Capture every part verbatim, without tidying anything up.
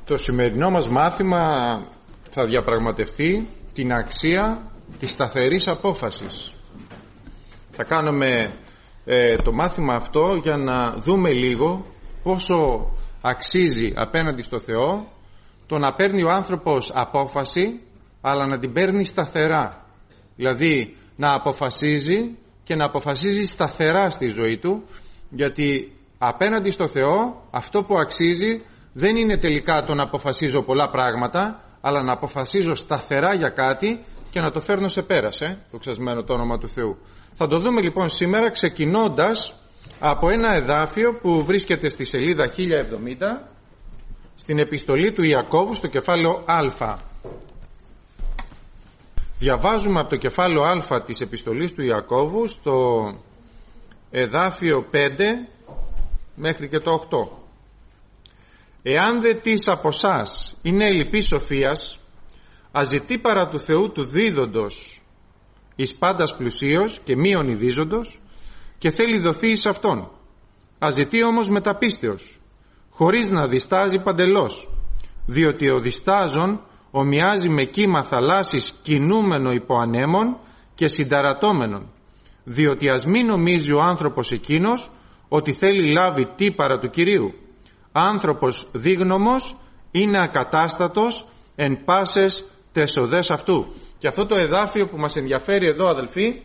Το σημερινό μας μάθημα θα διαπραγματευτεί την αξία της σταθερής απόφασης. Θα κάνουμε ε, το μάθημα αυτό για να δούμε λίγο πόσο αξίζει απέναντι στο Θεό το να παίρνει ο άνθρωπος απόφαση, αλλά να την παίρνει σταθερά. Δηλαδή να αποφασίζει και να αποφασίζει σταθερά στη ζωή του, γιατί απέναντι στο Θεό αυτό που αξίζει δεν είναι τελικά το να αποφασίζω πολλά πράγματα, αλλά να αποφασίζω σταθερά για κάτι και να το φέρνω σε πέρας, ε, το ξασμένο το όνομα του Θεού. Θα το δούμε λοιπόν σήμερα ξεκινώντας από ένα εδάφιο που βρίσκεται στη σελίδα χίλια εβδομήντα στην επιστολή του Ιακώβου στο κεφάλαιο Α. Διαβάζουμε από το κεφάλαιο Α της επιστολής του Ιακώβου στο εδάφιο πέντε μέχρι και το οκτώ. Εάν δε της από σας είναι ελλειπής σοφίας, αζητεί παρά του Θεού του δίδοντος εις πάντας πλουσίος και μη ονειδίζοντος, και θέλει δοθεί εις αυτόν. Αζητεί όμως μεταπίστεως, χωρίς να διστάζει παντελώς, διότι ο διστάζων ομοιάζει με κύμα θαλάσσης κινούμενο υπό ανέμων και συνταρατώμενον, διότι ας μην νομίζει ο άνθρωπος εκείνος ότι θέλει λάβει τι παρά του Κυρίου. Άνθρωπος δίγνωμος είναι ακατάστατος εν πάσες τες οδές αυτού. Και αυτό το εδάφιο που μας ενδιαφέρει εδώ, αδελφοί,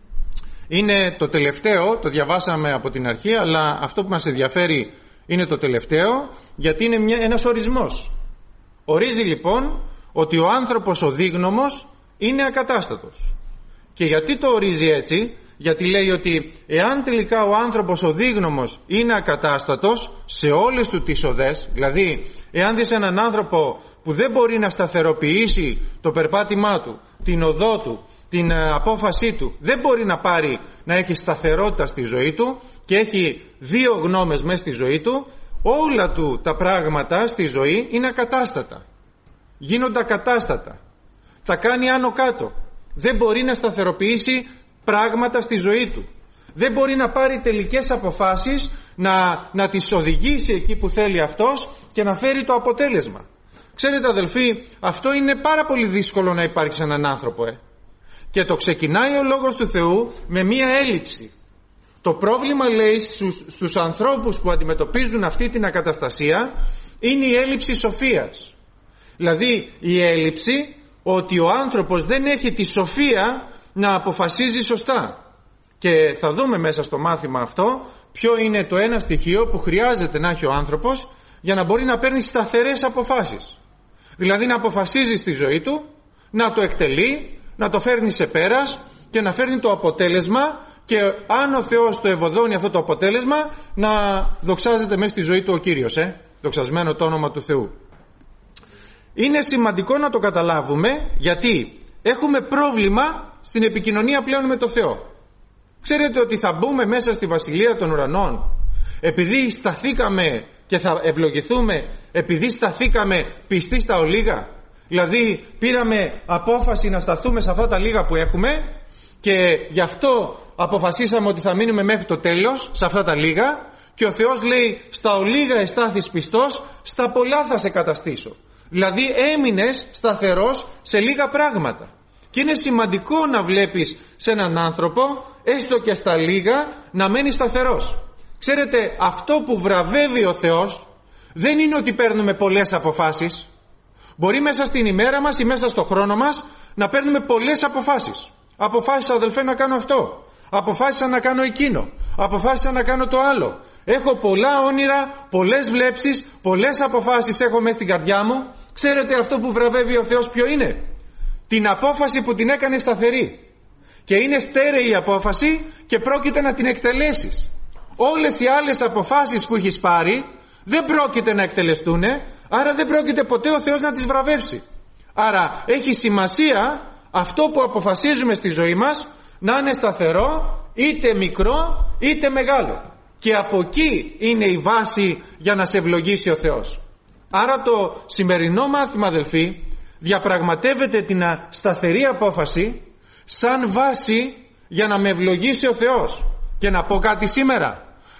είναι το τελευταίο, το διαβάσαμε από την αρχή, αλλά αυτό που μας ενδιαφέρει είναι το τελευταίο, γιατί είναι μια, ένας ορισμός. Ορίζει λοιπόν ότι ο άνθρωπος ο δίγνωμος είναι ακατάστατος. Και γιατί το ορίζει έτσι? Γιατί λέει ότι εάν τελικά ο άνθρωπος ο δίγνωμος είναι ακατάστατος σε όλες του τις οδές, δηλαδή εάν δεις έναν άνθρωπο που δεν μπορεί να σταθεροποιήσει το περπάτημά του, την οδό του, την απόφασή του, δεν μπορεί να πάρει να έχει σταθερότητα στη ζωή του και έχει δύο γνώμες μέσα στη ζωή του, όλα του τα πράγματα στη ζωή είναι ακατάστατα. Γίνονται ακατάστατα. Τα κάνει άνω κάτω. Δεν μπορεί να σταθεροποιήσει πράγματα στη ζωή του. Δεν μπορεί να πάρει τελικές αποφάσεις, να, να τις οδηγήσει εκεί που θέλει αυτός και να φέρει το αποτέλεσμα. Ξέρετε αδελφοί, αυτό είναι πάρα πολύ δύσκολο να υπάρξει σε έναν άνθρωπο. Ε. Και το ξεκινάει ο Λόγος του Θεού με μία έλλειψη. Το πρόβλημα, λέει, στους, στους ανθρώπους που αντιμετωπίζουν αυτή την ακαταστασία είναι η έλλειψη σοφίας. Δηλαδή η έλλειψη ότι ο άνθρωπος δεν έχει τη σοφία να αποφασίζει σωστά. Και θα δούμε μέσα στο μάθημα αυτό ποιο είναι το ένα στοιχείο που χρειάζεται να έχει ο άνθρωπος για να μπορεί να παίρνει σταθερές αποφάσεις. Δηλαδή να αποφασίζει στη ζωή του, να το εκτελεί, να το φέρνει σε πέρας και να φέρνει το αποτέλεσμα, και αν ο Θεός το ευωδώνει αυτό το αποτέλεσμα, να δοξάζεται μέσα στη ζωή του ο Κύριος, ε? δοξασμένο το όνομα του Θεού. Είναι σημαντικό να το καταλάβουμε, γιατί έχουμε πρόβλημα στην επικοινωνία πλέον με το Θεό. Ξέρετε ότι θα μπούμε μέσα στη Βασιλεία των Ουρανών επειδή σταθήκαμε και θα ευλογηθούμε επειδή σταθήκαμε πιστοί στα ολίγα. Δηλαδή πήραμε απόφαση να σταθούμε σε αυτά τα λίγα που έχουμε και γι' αυτό αποφασίσαμε ότι θα μείνουμε μέχρι το τέλος σε αυτά τα λίγα, και ο Θεός λέει στα ολίγα εστάθης πιστός, στα πολλά θα σε καταστήσω. Δηλαδή έμεινες σταθερός σε λίγα πράγματα. Και είναι σημαντικό να βλέπεις σε έναν άνθρωπο, έστω και στα λίγα, να μένει σταθερός. Ξέρετε, αυτό που βραβεύει ο Θεός δεν είναι ότι παίρνουμε πολλές αποφάσεις. Μπορεί μέσα στην ημέρα μας ή μέσα στο χρόνο μας να παίρνουμε πολλές αποφάσεις. Αποφάσισα, αδελφέ, να κάνω αυτό. Αποφάσισα να κάνω εκείνο. Αποφάσισα να κάνω το άλλο. Έχω πολλά όνειρα, πολλές βλέψεις, πολλές αποφάσεις έχω μέσα στην καρδιά μου. Ξέρετε, αυτό που βραβεύει ο Θεός ποιο είναι? Την απόφαση που την έκανε σταθερή. Και είναι στέρεη η απόφαση και πρόκειται να την εκτελέσεις. Όλες οι άλλες αποφάσεις που έχεις πάρει δεν πρόκειται να εκτελεστούν, άρα δεν πρόκειται ποτέ ο Θεός να τις βραβεύσει. Άρα έχει σημασία αυτό που αποφασίζουμε στη ζωή μας να είναι σταθερό, είτε μικρό είτε μεγάλο. Και από εκεί είναι η βάση για να σε ευλογήσει ο Θεός. Άρα το σημερινό μάθημα, αδελφοί, διαπραγματεύεται την σταθερή απόφαση σαν βάση για να με ευλογήσει ο Θεός. Και να πω κάτι σήμερα.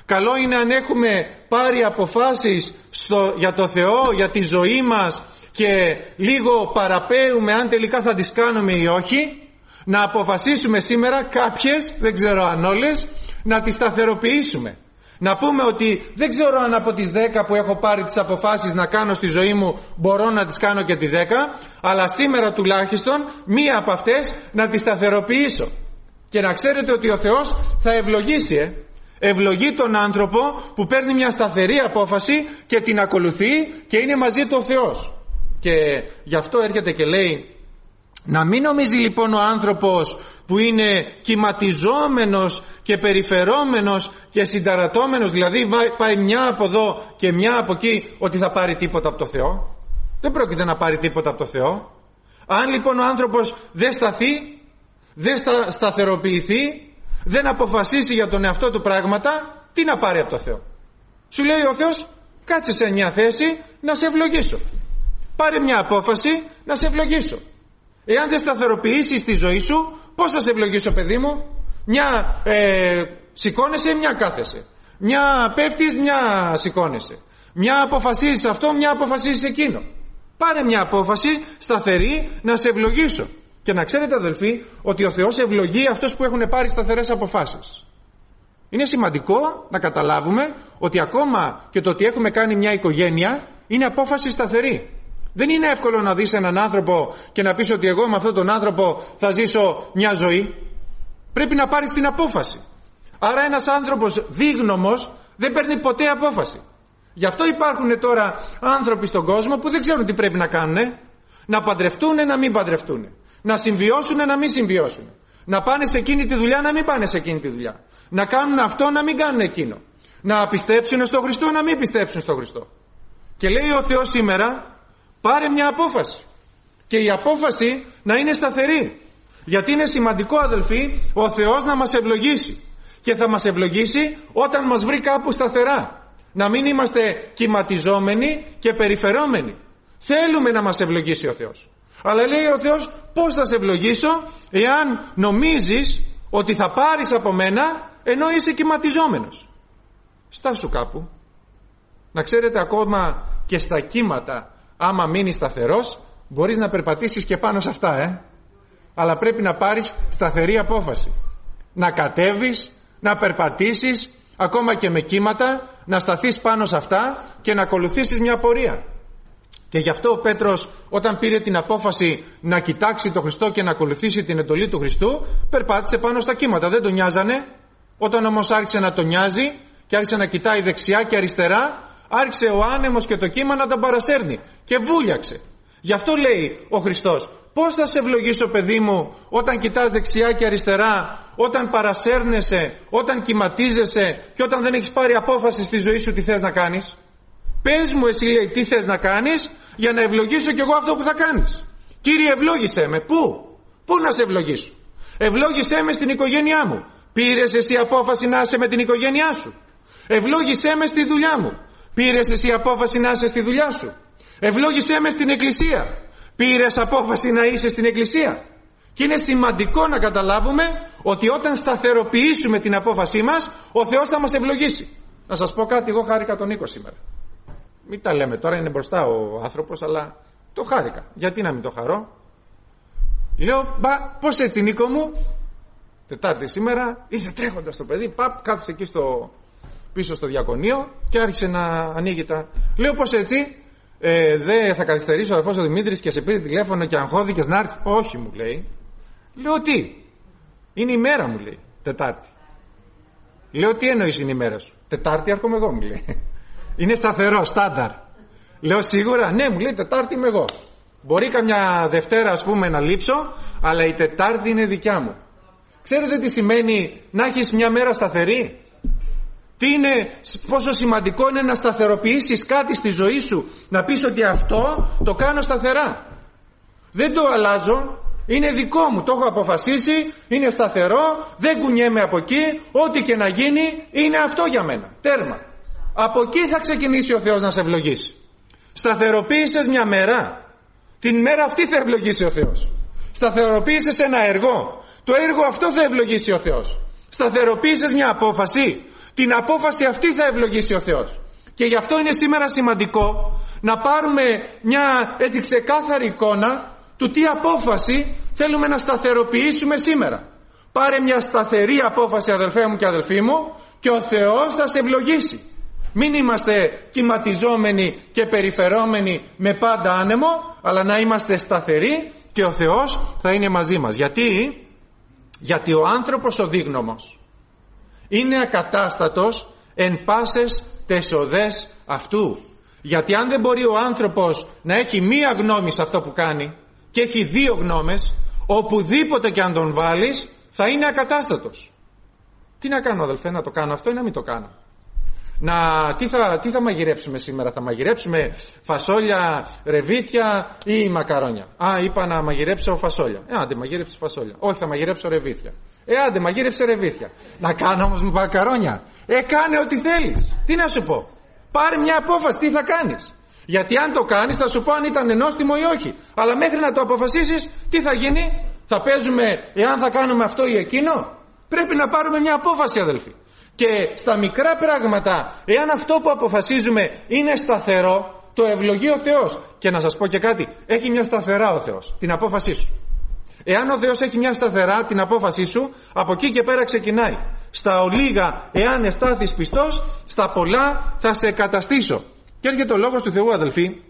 Καλό είναι αν έχουμε πάρει αποφάσεις στο, για το Θεό, για τη ζωή μας και λίγο παραπέουμε αν τελικά θα τις κάνουμε ή όχι, να αποφασίσουμε σήμερα κάποιες, δεν ξέρω αν όλες, να τις σταθεροποιήσουμε. Να πούμε ότι δεν ξέρω αν από τις δέκα που έχω πάρει τις αποφάσεις να κάνω στη ζωή μου μπορώ να τις κάνω και τη δέκα, αλλά σήμερα τουλάχιστον μία από αυτές να τις σταθεροποιήσω. Και να ξέρετε ότι ο Θεός θα ευλογήσει, ε. ευλογεί τον άνθρωπο που παίρνει μια σταθερή απόφαση και την ακολουθεί και είναι μαζί του ο Θεός. Και γι' αυτό έρχεται και λέει, να μην νομίζει λοιπόν ο άνθρωπος που είναι κυματιζόμενος και περιφερόμενος και συνταρατώμενος, δηλαδή πάει μια από εδώ και μια από εκεί, ότι θα πάρει τίποτα από το Θεό. Δεν πρόκειται να πάρει τίποτα από το Θεό. Αν λοιπόν ο άνθρωπος δεν σταθεί, δεν στα, σταθεροποιηθεί, δεν αποφασίσει για τον εαυτό του πράγματα, τι να πάρει από το Θεό? Σου λέει ο Θεός, κάτσε σε μια θέση να σε ευλογήσω. Πάρε μια απόφαση να σε ευλογήσω. Εάν δεν σταθεροποιήσεις τη ζωή σου, πώς θα σε ευλογήσω, παιδί μου? Μια ε, σηκώνεσαι, μια κάθεσαι. Μια πέφτεις, μια σηκώνεσαι. Μια αποφασίζεις αυτό, μια αποφασίζεις εκείνο. Πάρε μια απόφαση σταθερή να σε ευλογήσω. Και να ξέρετε, αδελφοί, ότι ο Θεός ευλογεί αυτούς που έχουν πάρει σταθερές αποφάσεις. Είναι σημαντικό να καταλάβουμε ότι ακόμα και το ότι έχουμε κάνει μια οικογένεια είναι απόφαση σταθερή. Δεν είναι εύκολο να δεις έναν άνθρωπο και να πεις ότι εγώ με αυτόν τον άνθρωπο θα ζήσω μια ζωή. Πρέπει να πάρεις την απόφαση. Άρα ένας άνθρωπος δίγνωμος δεν παίρνει ποτέ απόφαση. Γι' αυτό υπάρχουν τώρα άνθρωποι στον κόσμο που δεν ξέρουν τι πρέπει να κάνουν. Να παντρευτούν, να μην παντρευτούν. Να συμβιώσουν, να μην συμβιώσουν. Να πάνε σε εκείνη τη δουλειά, να μην πάνε σε εκείνη τη δουλειά. Να κάνουν αυτό, να μην κάνουν εκείνο. Να πιστέψουν στον Χριστό, να μην πιστέψουν στον Χριστό. Και λέει ο Θεός σήμερα, πάρε μια απόφαση. Και η απόφαση να είναι σταθερή. Γιατί είναι σημαντικό, αδελφοί, ο Θεός να μας ευλογήσει. Και θα μας ευλογήσει όταν μας βρει κάπου σταθερά. Να μην είμαστε κυματιζόμενοι και περιφερόμενοι. Θέλουμε να μας ευλογήσει ο Θεός. Αλλά λέει ο Θεός, πώς θα σε ευλογήσω εάν νομίζεις ότι θα πάρεις από μένα ενώ είσαι κυματιζόμενος? Στάσου κάπου. Να ξέρετε, ακόμα και στα κύματα, άμα μείνεις σταθερός, μπορείς να περπατήσεις και πάνω σε αυτά, ε. Αλλά πρέπει να πάρεις σταθερή απόφαση. Να κατέβεις, να περπατήσεις, ακόμα και με κύματα, να σταθείς πάνω σε αυτά και να ακολουθήσεις μια πορεία. Και γι' αυτό ο Πέτρος, όταν πήρε την απόφαση να κοιτάξει τον Χριστό και να ακολουθήσει την εντολή του Χριστού, περπάτησε πάνω στα κύματα. Δεν τον νοιάζανε. Όταν όμως άρχισε να τον νοιάζει και άρχισε να κοιτάει δεξιά και αριστερά, άρχισε ο άνεμος και το κύμα να τον παρασέρνει και βούλιαξε. Γι' αυτό λέει ο Χριστός, πώς θα σε ευλογήσω, παιδί μου, όταν κοιτάς δεξιά και αριστερά, όταν παρασέρνεσαι, όταν κυματίζεσαι και όταν δεν έχεις πάρει απόφαση στη ζωή σου τι θες να κάνεις? Πες μου εσύ, λέει, τι θες να κάνεις για να ευλογήσω κι εγώ αυτό που θα κάνεις. Κύριε, ευλόγησέ με. Πού? Πού να σε ευλογήσω? Ευλόγησέ με στην οικογένειά μου. Πήρες εσύ απόφαση να είσαι με την οικογένειά σου? Ευλόγησέ με στη δουλειά μου. Πήρες εσύ απόφαση να είσαι στη δουλειά σου? Ευλόγησέ με στην εκκλησία. Πήρες απόφαση να είσαι στην εκκλησία? Και είναι σημαντικό να καταλάβουμε ότι όταν σταθεροποιήσουμε την απόφασή μας, ο Θεός θα μας ευλογήσει. Να σας πω κάτι, εγώ χάρηκα τον Νίκο σήμερα. Μην τα λέμε τώρα, είναι μπροστά ο άνθρωπος, αλλά το χάρηκα. Γιατί να μην το χαρώ? Λέω, μπα, πώς έτσι, Νίκο μου? Τετάρτη σήμερα, ήρθε τρέχοντας το παιδί, παπ, κάθισε εκεί στο, πίσω στο διακονείο και άρχισε να ανοίγει τα... Λέω, πώς έτσι? Ε, δεν θα καθυστερήσω, ο αδερφός ο Δημήτρης και σε πήρε τηλέφωνο και αγχώθηκες να έρθεις? Όχι, μου λέει. Λέω, τι? Είναι η μέρα, μου λέει, Τετάρτη. Λέω, τι εννοείς είναι η μέρα σου? Τετάρτη έρχομαι εγώ, μου λέει. Είναι σταθερό, στάνταρ. Λέω, σίγουρα? Ναι, μου λέει, Τετάρτη είμαι εγώ. Μπορεί καμιά Δευτέρα, ας πούμε, να λείψω, αλλά η Τετάρτη είναι δικιά μου. Ξέρετε τι σημαίνει να έχεις μια μέρα σταθερή? Τι είναι, πόσο σημαντικό είναι να σταθεροποιήσεις κάτι στη ζωή σου, να πεις ότι αυτό το κάνω σταθερά. Δεν το αλλάζω, είναι δικό μου, το έχω αποφασίσει, είναι σταθερό, δεν κουνιέμαι από εκεί, ό,τι και να γίνει είναι αυτό για μένα. Τέρμα. Από εκεί θα ξεκινήσει ο Θεός να σε ευλογήσει. Σταθεροποίησες μια μέρα, την μέρα αυτή θα ευλογήσει ο Θεός. Σταθεροποίησες ένα έργο, το έργο αυτό θα ευλογήσει ο Θεός. Σταθεροποίησες μια απόφαση, Την απόφαση αυτή θα ευλογήσει ο Θεός. Και γι' αυτό είναι σήμερα σημαντικό να πάρουμε μια έτσι ξεκάθαρη εικόνα του τι απόφαση θέλουμε να σταθεροποιήσουμε σήμερα. Πάρε μια σταθερή απόφαση, αδελφέ μου και αδελφοί μου, και ο Θεός θα σε ευλογήσει. Μην είμαστε κυματιζόμενοι και περιφερόμενοι με πάντα άνεμο, αλλά να είμαστε σταθεροί και ο Θεός θα είναι μαζί μας. Γιατί, Γιατί ο άνθρωπος ο δίγνωμος είναι ακατάστατος εν πάσες τες οδές αυτού. Γιατί αν δεν μπορεί ο άνθρωπος να έχει μία γνώμη σε αυτό που κάνει και έχει δύο γνώμες, οπουδήποτε και αν τον βάλεις θα είναι ακατάστατος. Τι να κάνω, αδελφέ, να το κάνω αυτό ή να μην το κάνω? Να, τι, θα, τι θα μαγειρέψουμε σήμερα? Θα μαγειρέψουμε φασόλια, ρεβίθια ή μακαρόνια? Α, είπα να μαγειρέψω φασόλια. Ε, άντε μαγειρέψω φασόλια. Όχι, θα μαγειρέψω ρεβίθια. Ε, άντε μαγειρέψε ρεβίθια. Να κάνω όμως μακαρόνια? Ε, κάνε ό,τι θέλεις. Τι να σου πω? Πάρε μια απόφαση, τι θα κάνεις. Γιατί αν το κάνεις θα σου πω αν ήταν νόστιμο ή όχι. Αλλά μέχρι να το αποφασίσεις, τι θα γίνει? Θα παίζουμε εάν θα κάνουμε αυτό ή εκείνο? Πρέπει να πάρουμε μια απόφαση, αδελφοί. Και στα μικρά πράγματα, εάν αυτό που αποφασίζουμε είναι σταθερό, το ευλογεί ο Θεός. Και να σας πω και κάτι, έχει μια σταθερά ο Θεός την απόφασή σου. Εάν ο Θεός έχει μια σταθερά την απόφασή σου, από εκεί και πέρα ξεκινάει. Στα ολίγα εάν εστάθεις πιστός, στα πολλά θα σε καταστήσω. Και έρχεται ο λόγος του Θεού, αδελφοί,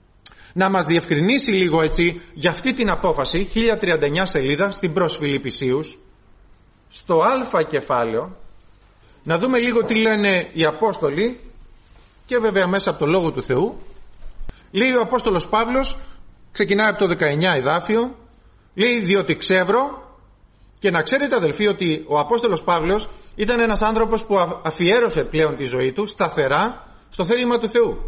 να μας διευκρινίσει λίγο έτσι για αυτή την απόφαση, χίλια τριάντα εννιά σελίδα στην προς Φιλιππισίους, στο α κεφάλαιο. Να δούμε λίγο τι λένε οι Απόστολοι και βέβαια μέσα από το Λόγο του Θεού. Λέει ο Απόστολος Παύλος, ξεκινάει από το δεκαεννιά εδάφιο, λέει διότι ξεύρω. Και να ξέρετε, αδελφοί, ότι ο Απόστολος Παύλος ήταν ένας άνθρωπος που αφιέρωσε πλέον τη ζωή του σταθερά στο θέλημα του Θεού.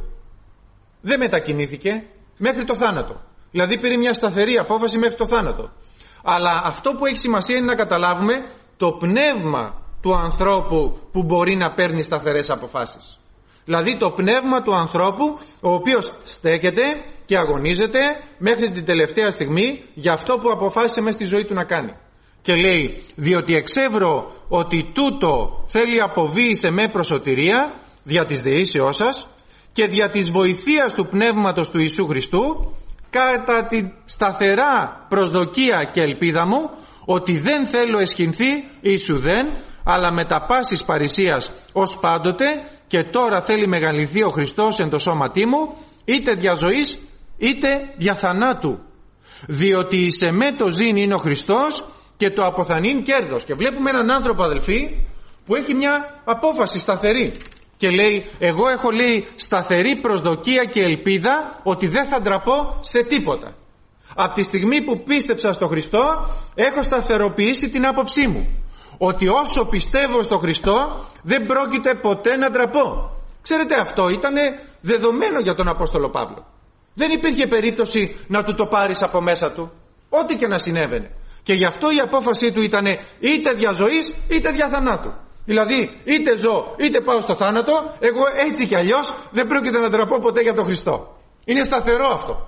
Δεν μετακινήθηκε μέχρι το θάνατο. Δηλαδή πήρε μια σταθερή απόφαση μέχρι το θάνατο. Αλλά αυτό που έχει σημασία είναι να καταλάβουμε το πνεύμα του ανθρώπου που μπορεί να παίρνει σταθερές αποφάσεις. Δηλαδή το πνεύμα του ανθρώπου ο οποίος στέκεται και αγωνίζεται μέχρι την τελευταία στιγμή για αυτό που αποφάσισε μέσα στη ζωή του να κάνει. Και λέει διότι εξεύρω ότι τούτο θέλει αποβοίησε με προσωτηρία δια της δεήσεώς σας και δια της βοηθείας του πνεύματος του Ιησού Χριστού κατά τη σταθερά προσδοκία και ελπίδα μου ότι δεν θέλω εσχυνθεί Ιησουδέν αλλά με τα πάσης παρησίας ως πάντοτε και τώρα θέλει μεγαλυνθεί ο Χριστός εν το σώματί μου είτε δια ζωής είτε δια θανάτου διότι εις εμέ το ζήν είναι ο Χριστός και το αποθανήν κέρδος. Και βλέπουμε έναν άνθρωπο, αδελφοί, που έχει μια απόφαση σταθερή και λέει εγώ έχω, λέει, σταθερή προσδοκία και ελπίδα ότι δεν θα ντραπώ σε τίποτα. Από τη στιγμή που πίστεψα στο Χριστό έχω σταθεροποιήσει την άποψή μου ότι όσο πιστεύω στο Χριστό δεν πρόκειται ποτέ να ντραπώ. Ξέρετε, αυτό ήταν δεδομένο για τον Απόστολο Παύλο. Δεν υπήρχε περίπτωση να του το πάρεις από μέσα του, ό,τι και να συνέβαινε. Και γι' αυτό η απόφασή του ήταν είτε δια ζωής είτε δια θανάτου. Δηλαδή είτε ζω είτε πάω στο θάνατο, εγώ έτσι κι αλλιώς δεν πρόκειται να ντραπώ ποτέ για τον Χριστό. Είναι σταθερό αυτό.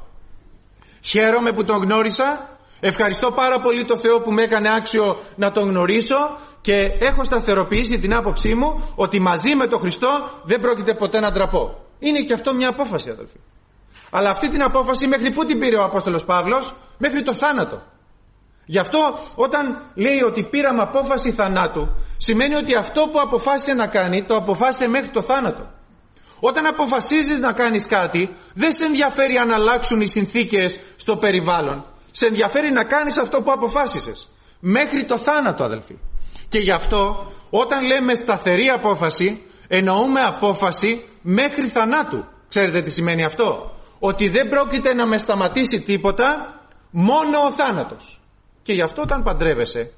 Χαίρομαι που τον γνώρισα, ευχαριστώ πάρα πολύ τον Θεό που με έκανε άξιο να τον γνωρίσω και έχω σταθεροποιήσει την άποψή μου ότι μαζί με τον Χριστό δεν πρόκειται ποτέ να ντραπώ. Είναι και αυτό μια απόφαση, αδελφοί. Αλλά αυτή την απόφαση μέχρι πού την πήρε ο Απόστολος Παύλος? Μέχρι το θάνατο. Γι' αυτό όταν λέει ότι πήραμε απόφαση θανάτου, σημαίνει ότι αυτό που αποφάσισε να κάνει το αποφάσισε μέχρι το θάνατο. Όταν αποφασίζεις να κάνεις κάτι, δεν σε ενδιαφέρει αν αλλάξουν οι συνθήκες στο περιβάλλον. Σε ενδιαφέρει να κάνεις αυτό που αποφάσισες μέχρι το θάνατο, αδελφοί. Και γι' αυτό όταν λέμε σταθερή απόφαση, εννοούμε απόφαση μέχρι θανάτου. Ξέρετε τι σημαίνει αυτό? Ότι δεν πρόκειται να με σταματήσει τίποτα, μόνο ο θάνατος. Και γι' αυτό όταν παντρεύεσαι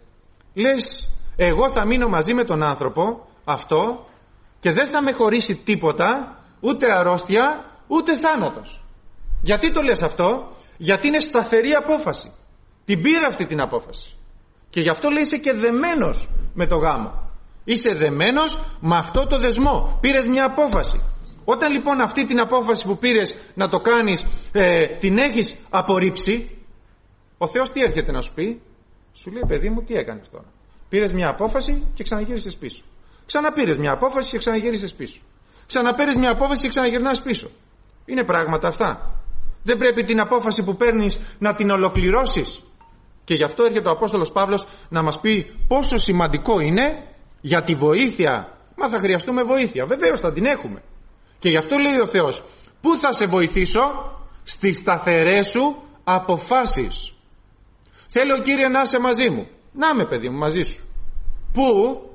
λες εγώ θα μείνω μαζί με τον άνθρωπο αυτό και δεν θα με χωρίσει τίποτα, ούτε αρρώστια ούτε θάνατος. Γιατί το λες αυτό? Γιατί είναι σταθερή απόφαση. Την πήρε αυτή την απόφαση και γι' αυτό λέει είσαι και δεμένος με το γάμο. Είσαι δεμένος με αυτό το δεσμό. Πήρες μια απόφαση. Όταν λοιπόν αυτή την απόφαση που πήρες να το κάνεις ε, την έχεις απορρίψει, ο Θεός τι έρχεται να σου πει? Σου λέει παιδί μου τι έκανες τώρα? Πήρες μια απόφαση και ξαναγύρισες πίσω. Ξαναπήρες μια απόφαση και ξαναγύρισες πίσω. Ξαναπήρες μια απόφαση και ξαναγυρνάς πίσω. Είναι πράγματα αυτά. Δεν πρέπει την απόφαση που παίρνεις να την ολοκληρώσεις. Και γι' αυτό έρχεται ο Απόστολος Παύλος να μας πει πόσο σημαντικό είναι για τη βοήθεια. Μα θα χρειαστούμε βοήθεια. Βεβαίως θα την έχουμε. Και γι' αυτό λέει ο Θεός, πού θα σε βοηθήσω? Στις σταθερές σου αποφάσεις. Θέλω, Κύριε, να είσαι μαζί μου. Να είμαι, παιδί μου, μαζί σου. Πού?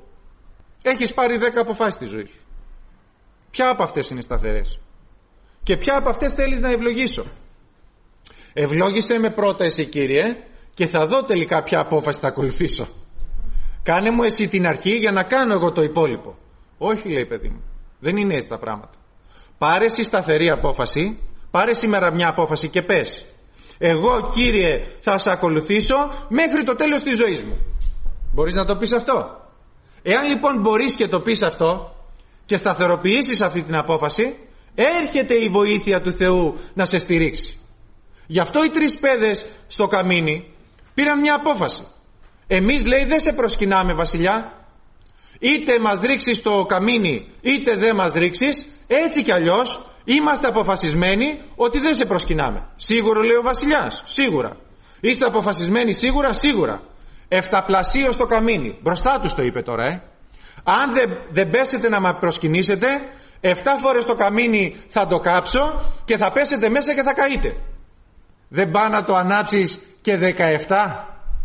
Έχεις πάρει δέκα αποφάσεις στη ζωή σου. Ποια από αυτές είναι σταθερές? Και ποια από αυτές θέλεις να ευλογήσω? Ευλόγησέ με πρώτα εσύ, Κύριε, και θα δω τελικά ποια απόφαση θα ακολουθήσω. Κάνε μου εσύ την αρχή για να κάνω εγώ το υπόλοιπο. Όχι, λέει, παιδί μου, δεν είναι έτσι τα πράγματα. Πάρε εσύ σταθερή απόφαση, πάρε σήμερα μια απόφαση και πες, εγώ, Κύριε, θα σε ακολουθήσω μέχρι το τέλος της ζωής μου. Μπορείς να το πεις αυτό? Εάν λοιπόν μπορείς και το πεις αυτό και σταθεροποιήσεις αυτή την απόφαση, έρχεται η βοήθεια του Θεού να σε στηρίξει. Γι' αυτό οι τρεις παιδες στο καμίνι πήραν μια απόφαση. Εμείς, λέει, δεν σε προσκυνάμε, βασιλιά. Είτε μας ρίξεις στο καμίνι είτε δεν μας ρίξεις, έτσι κι αλλιώς είμαστε αποφασισμένοι ότι δεν σε προσκυνάμε. Σίγουρο, λέει ο βασιλιάς? Σίγουρα. Είστε αποφασισμένοι σίγουρα? Σίγουρα. Εφταπλασίως το καμίνι. Μπροστά τους το είπε τώρα, ε. Αν δεν, δεν πέσετε να με προσκυνήσετε, εφτά φορές το καμίνι θα το κάψω και θα πέσετε μέσα και θα καείτε. Δεν πά να το ανάψεις και δεκαεπτά?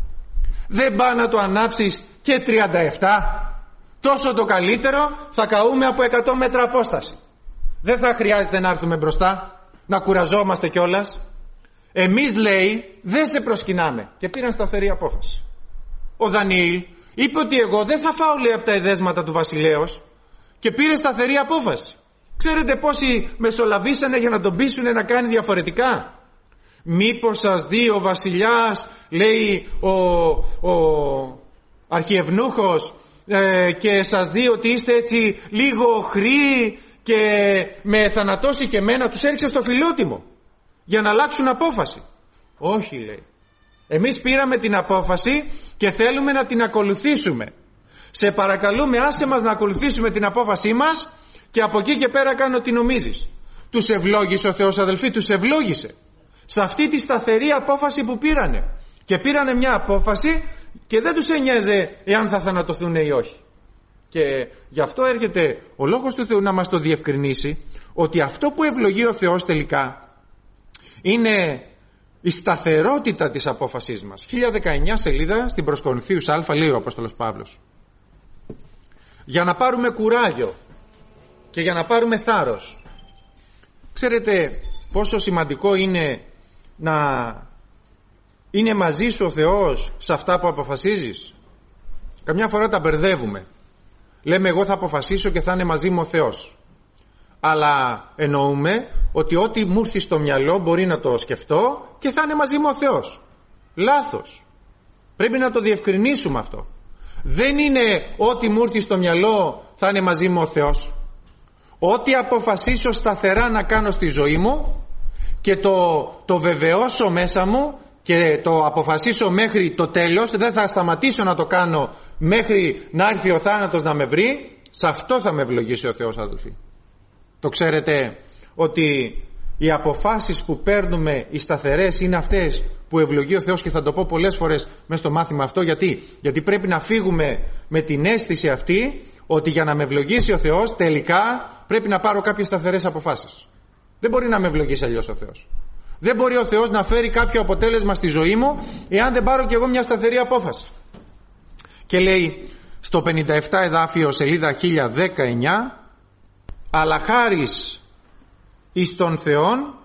Δεν πά να το ανάψεις και τριάντα επτά? Τόσο το καλύτερο, θα καούμε από εκατό μέτρα απόσταση. Δεν θα χρειάζεται να έρθουμε μπροστά, να κουραζόμαστε κιόλας. Εμείς, λέει, δεν σε προσκυνάμε. Και πήραν σταθερή απόφαση. Ο Δανιήλ είπε ότι εγώ δεν θα φάω, λέει, από τα εδέσματα του βασιλέως, και πήρε σταθερή απόφαση. Ξέρετε πόσοι μεσολαβήσανε για να τον πείσουνε να κάνει διαφορετικά? Μήπως σας δει ο βασιλιάς, λέει ο, ο αρχιευνούχος, ε, και σας δει ότι είστε έτσι λίγο οχροί και με θανατώσει και εμένα, τους έριξε στο φιλότιμο για να αλλάξουν απόφαση. Όχι, λέει. Εμείς πήραμε την απόφαση και θέλουμε να την ακολουθήσουμε. Σε παρακαλούμε, άσε μας να ακολουθήσουμε την απόφασή μας και από εκεί και πέρα κάνω τι νομίζεις. Τους ευλόγησε ο Θεός, αδελφοί, τους ευλόγησε σε αυτή τη σταθερή απόφαση που πήρανε. Και πήρανε μια απόφαση και δεν τους εννοιάζε εάν θα θανατωθούν ή όχι. Και γι' αυτό έρχεται ο Λόγος του Θεού να μας το διευκρινίσει, ότι αυτό που ευλογεί ο Θεός τελικά είναι η σταθερότητα της απόφασής μας. χίλια δεκαεννιά σελίδα στην προς Κορινθίους Α, λέει ο Απόστολος Παύλος. Για να πάρουμε κουράγιο και για να πάρουμε θάρρος. Ξέρετε πόσο σημαντικό είναι να είναι μαζί σου ο Θεός σε αυτά που αποφασίζεις? Καμιά φορά τα μπερδεύουμε. Λέμε, εγώ θα αποφασίσω και θα είναι μαζί μου ο Θεός. Αλλά εννοούμε ότι ό,τι μου έρθει στο μυαλό μπορεί να το σκεφτώ και θα είναι μαζί μου ο Θεός. Λάθος. Πρέπει να το διευκρινίσουμε αυτό. Δεν είναι ό,τι μου έρθει στο μυαλό θα είναι μαζί μου ο Θεός. Ό,τι αποφασίσω σταθερά να κάνω στη ζωή μου και το, το βεβαιώσω μέσα μου και το αποφασίσω μέχρι το τέλος, δεν θα σταματήσω να το κάνω μέχρι να έρθει ο θάνατος να με βρει, σε αυτό θα με ευλογήσει ο Θεός, αδελφοί. Το ξέρετε ότι οι αποφάσεις που παίρνουμε, οι σταθερές, είναι αυτές που ευλογεί ο Θεός, και θα το πω πολλές φορές μέσα στο μάθημα αυτό. Γιατί, Γιατί πρέπει να φύγουμε με την αίσθηση αυτή ότι για να με ευλογήσει ο Θεός τελικά πρέπει να πάρω κάποιες σταθερές αποφάσεις. Δεν μπορεί να με ευλογήσει αλλιώς ο Θεός. Δεν μπορεί ο Θεός να φέρει κάποιο αποτέλεσμα στη ζωή μου εάν δεν πάρω κι εγώ μια σταθερή απόφαση. Και λέει στο πενήντα επτά εδάφιο, σελίδα χίλια δεκαεννιά, αλλά χάρις εις τον Θεόν,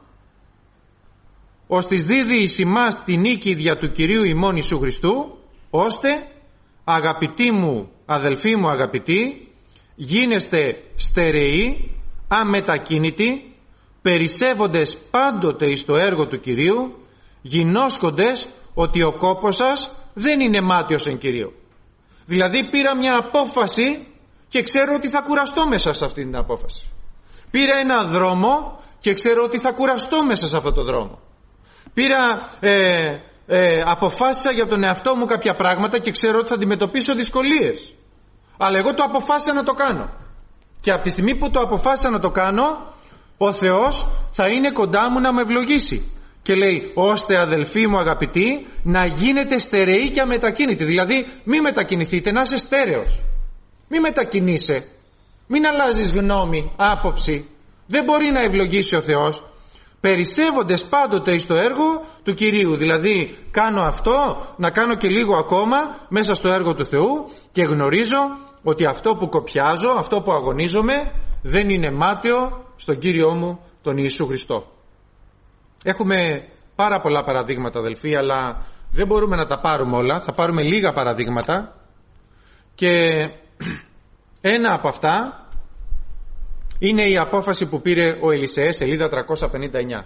ως της δίδει εις ημάς την νίκη δια του Κυρίου ημών Ιησού Χριστού, ώστε, αγαπητοί μου, αδελφοί μου αγαπητοί, γίνεστε στερεοί, αμετακίνητοι, περισσεύοντες πάντοτε εις το έργο του Κυρίου, γινώσκοντες ότι ο κόπος σας δεν είναι μάτιος εν Κυρίω. Δηλαδή πήρα μια απόφαση και ξέρω ότι θα κουραστώ μέσα σε αυτή την απόφαση. Πήρα ένα δρόμο και ξέρω ότι θα κουραστώ μέσα σε αυτό το δρόμο. Πήρα, ε, ε, αποφάσισα για τον εαυτό μου κάποια πράγματα και ξέρω ότι θα αντιμετωπίσω δυσκολίες. Αλλά εγώ το αποφάσισα να το κάνω. Και από τη στιγμή που το αποφάσισα να το κάνω, ο Θεός θα είναι κοντά μου να με ευλογήσει. Και λέει, ώστε αδελφοί μου αγαπητοί, να γίνετε στερεοί και αμετακίνητοι. Δηλαδή μη μετακινηθείτε, να είσαι στέρεος. Μη μετακινείσαι. Μην αλλάζεις γνώμη, άποψη. Δεν μπορεί να ευλογήσει ο Θεός. Περισσεύοντες πάντοτε εις το έργο του Κυρίου. Δηλαδή κάνω αυτό, να κάνω και λίγο ακόμα μέσα στο έργο του Θεού, και γνωρίζω ότι αυτό που κοπιάζω, αυτό που αγωνίζομαι, δεν είναι μάταιο στον Κύριό μου τον Ιησού Χριστό. Έχουμε πάρα πολλά παραδείγματα, αδελφοί, αλλά δεν μπορούμε να τα πάρουμε όλα. Θα πάρουμε λίγα παραδείγματα, και ένα από αυτά είναι η απόφαση που πήρε ο Ελισεέ, σελίδα τριακόσια πενήντα εννιά.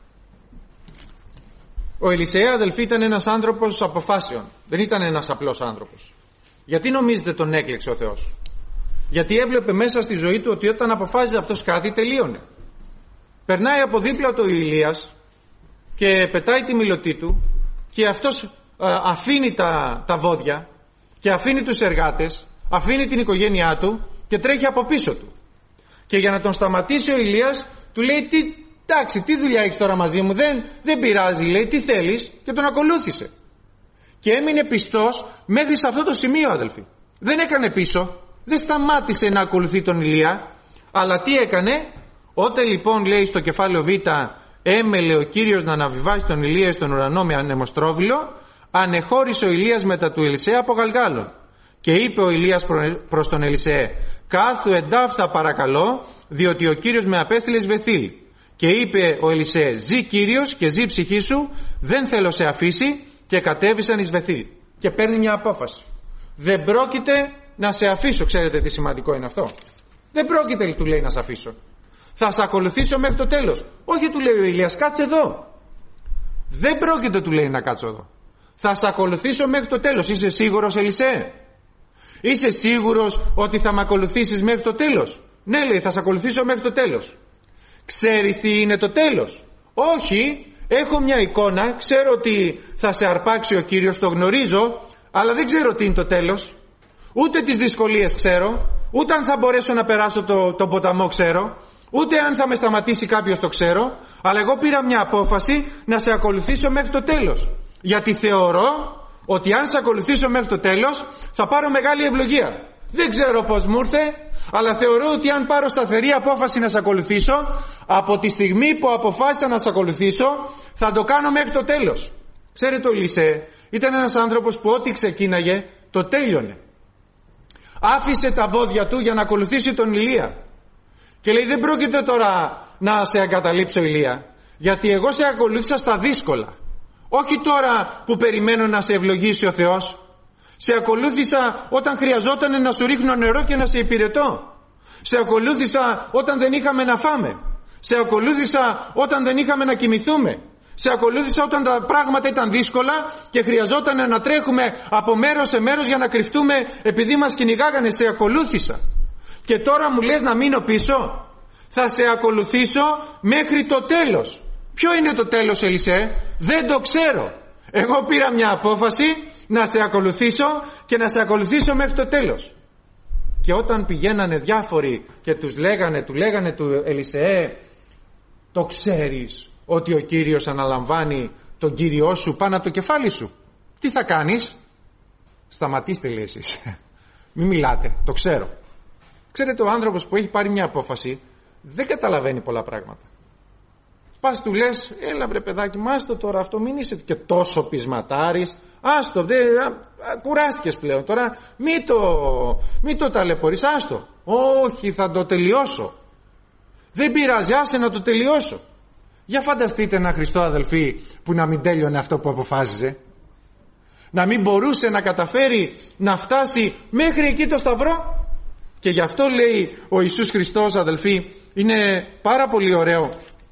Ο Ελισεέ, αδελφοί, ήταν ένας άνθρωπος αποφάσεων. Δεν ήταν ένας απλός άνθρωπος. Γιατί νομίζετε τον έκλεξε ο Θεός? Γιατί έβλεπε μέσα στη ζωή του ότι όταν αποφάσιζε αυτός κάτι, τελείωνε. Περνάει από δίπλα του ο Ηλίας και πετάει τη μιλωτή του, και αυτός α, αφήνει τα, τα βόδια και αφήνει τους εργάτες, αφήνει την οικογένειά του και τρέχει από πίσω του. Και για να τον σταματήσει ο Ηλίας του λέει, τι, εντάξει, τι δουλειά έχεις τώρα μαζί μου, δεν, δεν πειράζει, λέει, τι θέλεις, και τον ακολούθησε. Και έμεινε πιστός μέχρι σε αυτό το σημείο, αδελφοί. Δεν έκανε πίσω, δεν σταμάτησε να ακολουθεί τον Ηλία, αλλά τι έκανε? Όταν λοιπόν, λέει στο κεφάλαιο Β, έμελε ο Κύριος να αναβιβάσει τον Ηλία στον ουρανό με ανεμοστρόβιλο, ανεχώρησε ο Ηλίας μετά του Ελισέα από Γαλγάλων. Και είπε ο Ηλίας προς τον Ελισεέ, κάθου εντάφθα παρακαλώ, διότι ο Κύριος με απέστειλε εις Βεθήλ. Και είπε ο Ελισεέ, ζει Κύριος και ζει ψυχή σου, δεν θέλω σε αφήσει, και κατέβησαν εις Βεθήλ. Και παίρνει μια απόφαση. Δεν πρόκειται να σε αφήσω. Ξέρετε τι σημαντικό είναι αυτό? Δεν πρόκειται, του λέει, να σε αφήσω. Θα σε ακολουθήσω μέχρι το τέλος. Όχι, του λέει ο Ηλίας, κάτσε εδώ. Δεν πρόκειται, του λέει, να κάτσω εδώ. Θα σε ακολουθήσω μέχρι το τέλος. Είσαι σίγουρος, Ελισεέ? Είσαι σίγουρος ότι θα με ακολουθήσεις μέχρι το τέλος? Ναι, λέει, θα σε ακολουθήσω μέχρι το τέλος. Ξέρεις τι είναι το τέλος? Όχι, έχω μια εικόνα, ξέρω ότι θα σε αρπάξει ο Κύριος, το γνωρίζω, αλλά δεν ξέρω τι είναι το τέλος. Ούτε τις δυσκολίες ξέρω, ούτε αν θα μπορέσω να περάσω το, το ποταμό ξέρω, ούτε αν θα με σταματήσει κάποιος το ξέρω, αλλά εγώ πήρα μια απόφαση να σε ακολουθήσω μέχρι το τέλος. Γιατί θεωρώ ότι αν σε ακολουθήσω μέχρι το τέλος θα πάρω μεγάλη ευλογία. Δεν ξέρω πώς μου ήρθε, αλλά θεωρώ ότι αν πάρω σταθερή απόφαση να σε ακολουθήσω, από τη στιγμή που αποφάσισα να σε ακολουθήσω, θα το κάνω μέχρι το τέλος. Ξέρετε, ο Ελισεέ ήταν ένας άνθρωπος που ό,τι ξεκίναγε το τέλειωνε. Άφησε τα βόδια του για να ακολουθήσει τον Ηλία. Και λέει, δεν πρόκειται τώρα να σε εγκαταλείψω, Ηλία, γιατί εγώ σε ακολούθησα στα δύσκολα. Όχι τώρα που περιμένω να σε ευλογήσει ο Θεός. Σε ακολούθησα όταν χρειαζόταν να σου ρίχνω νερό και να σε υπηρετώ. Σε ακολούθησα όταν δεν είχαμε να φάμε. Σε ακολούθησα όταν δεν είχαμε να κοιμηθούμε. Σε ακολούθησα όταν τα πράγματα ήταν δύσκολα και χρειαζόταν να τρέχουμε από μέρος σε μέρος για να κρυφτούμε επειδή μας κυνηγάγανε. Σε ακολούθησα. Και τώρα μου λες να μείνω πίσω? Θα σε ακολουθήσω μέχρι το τέλος. Ποιο είναι το τέλος, Ελισεέ? Δεν το ξέρω. Εγώ πήρα μια απόφαση να σε ακολουθήσω και να σε ακολουθήσω μέχρι το τέλος. Και όταν πηγαίνανε διάφοροι και τους λέγανε, του λέγανε του Ελισεέ, το ξέρεις ότι ο Κύριος αναλαμβάνει τον Κύριό σου πάνω από το κεφάλι σου? Τι θα κάνεις? Σταματήστε, λέει, εσείς. Μην μιλάτε, το ξέρω. Ξέρετε, ο άνθρωπος που έχει πάρει μια απόφαση δεν καταλαβαίνει πολλά πράγματα. Πας του λες, έλα βρε παιδάκι μου, άστο τώρα αυτό, μην είσαι και τόσο πεισματάρης, άστο, δε, α, α, κουράστηκες πλέον τώρα, μη το, μη το ταλαιπωρείς, άστο. Όχι, θα το τελειώσω. Δεν πειράζει, άσε να το τελειώσω. Για φανταστείτε ένα Χριστό, αδελφοί, που να μην τέλειωνε αυτό που αποφάσιζε. Να μην μπορούσε να καταφέρει να φτάσει μέχρι εκεί το σταυρό. Και γι' αυτό λέει ο Ιησούς Χριστός, αδελφοί, είναι πάρα πολύ ωραίο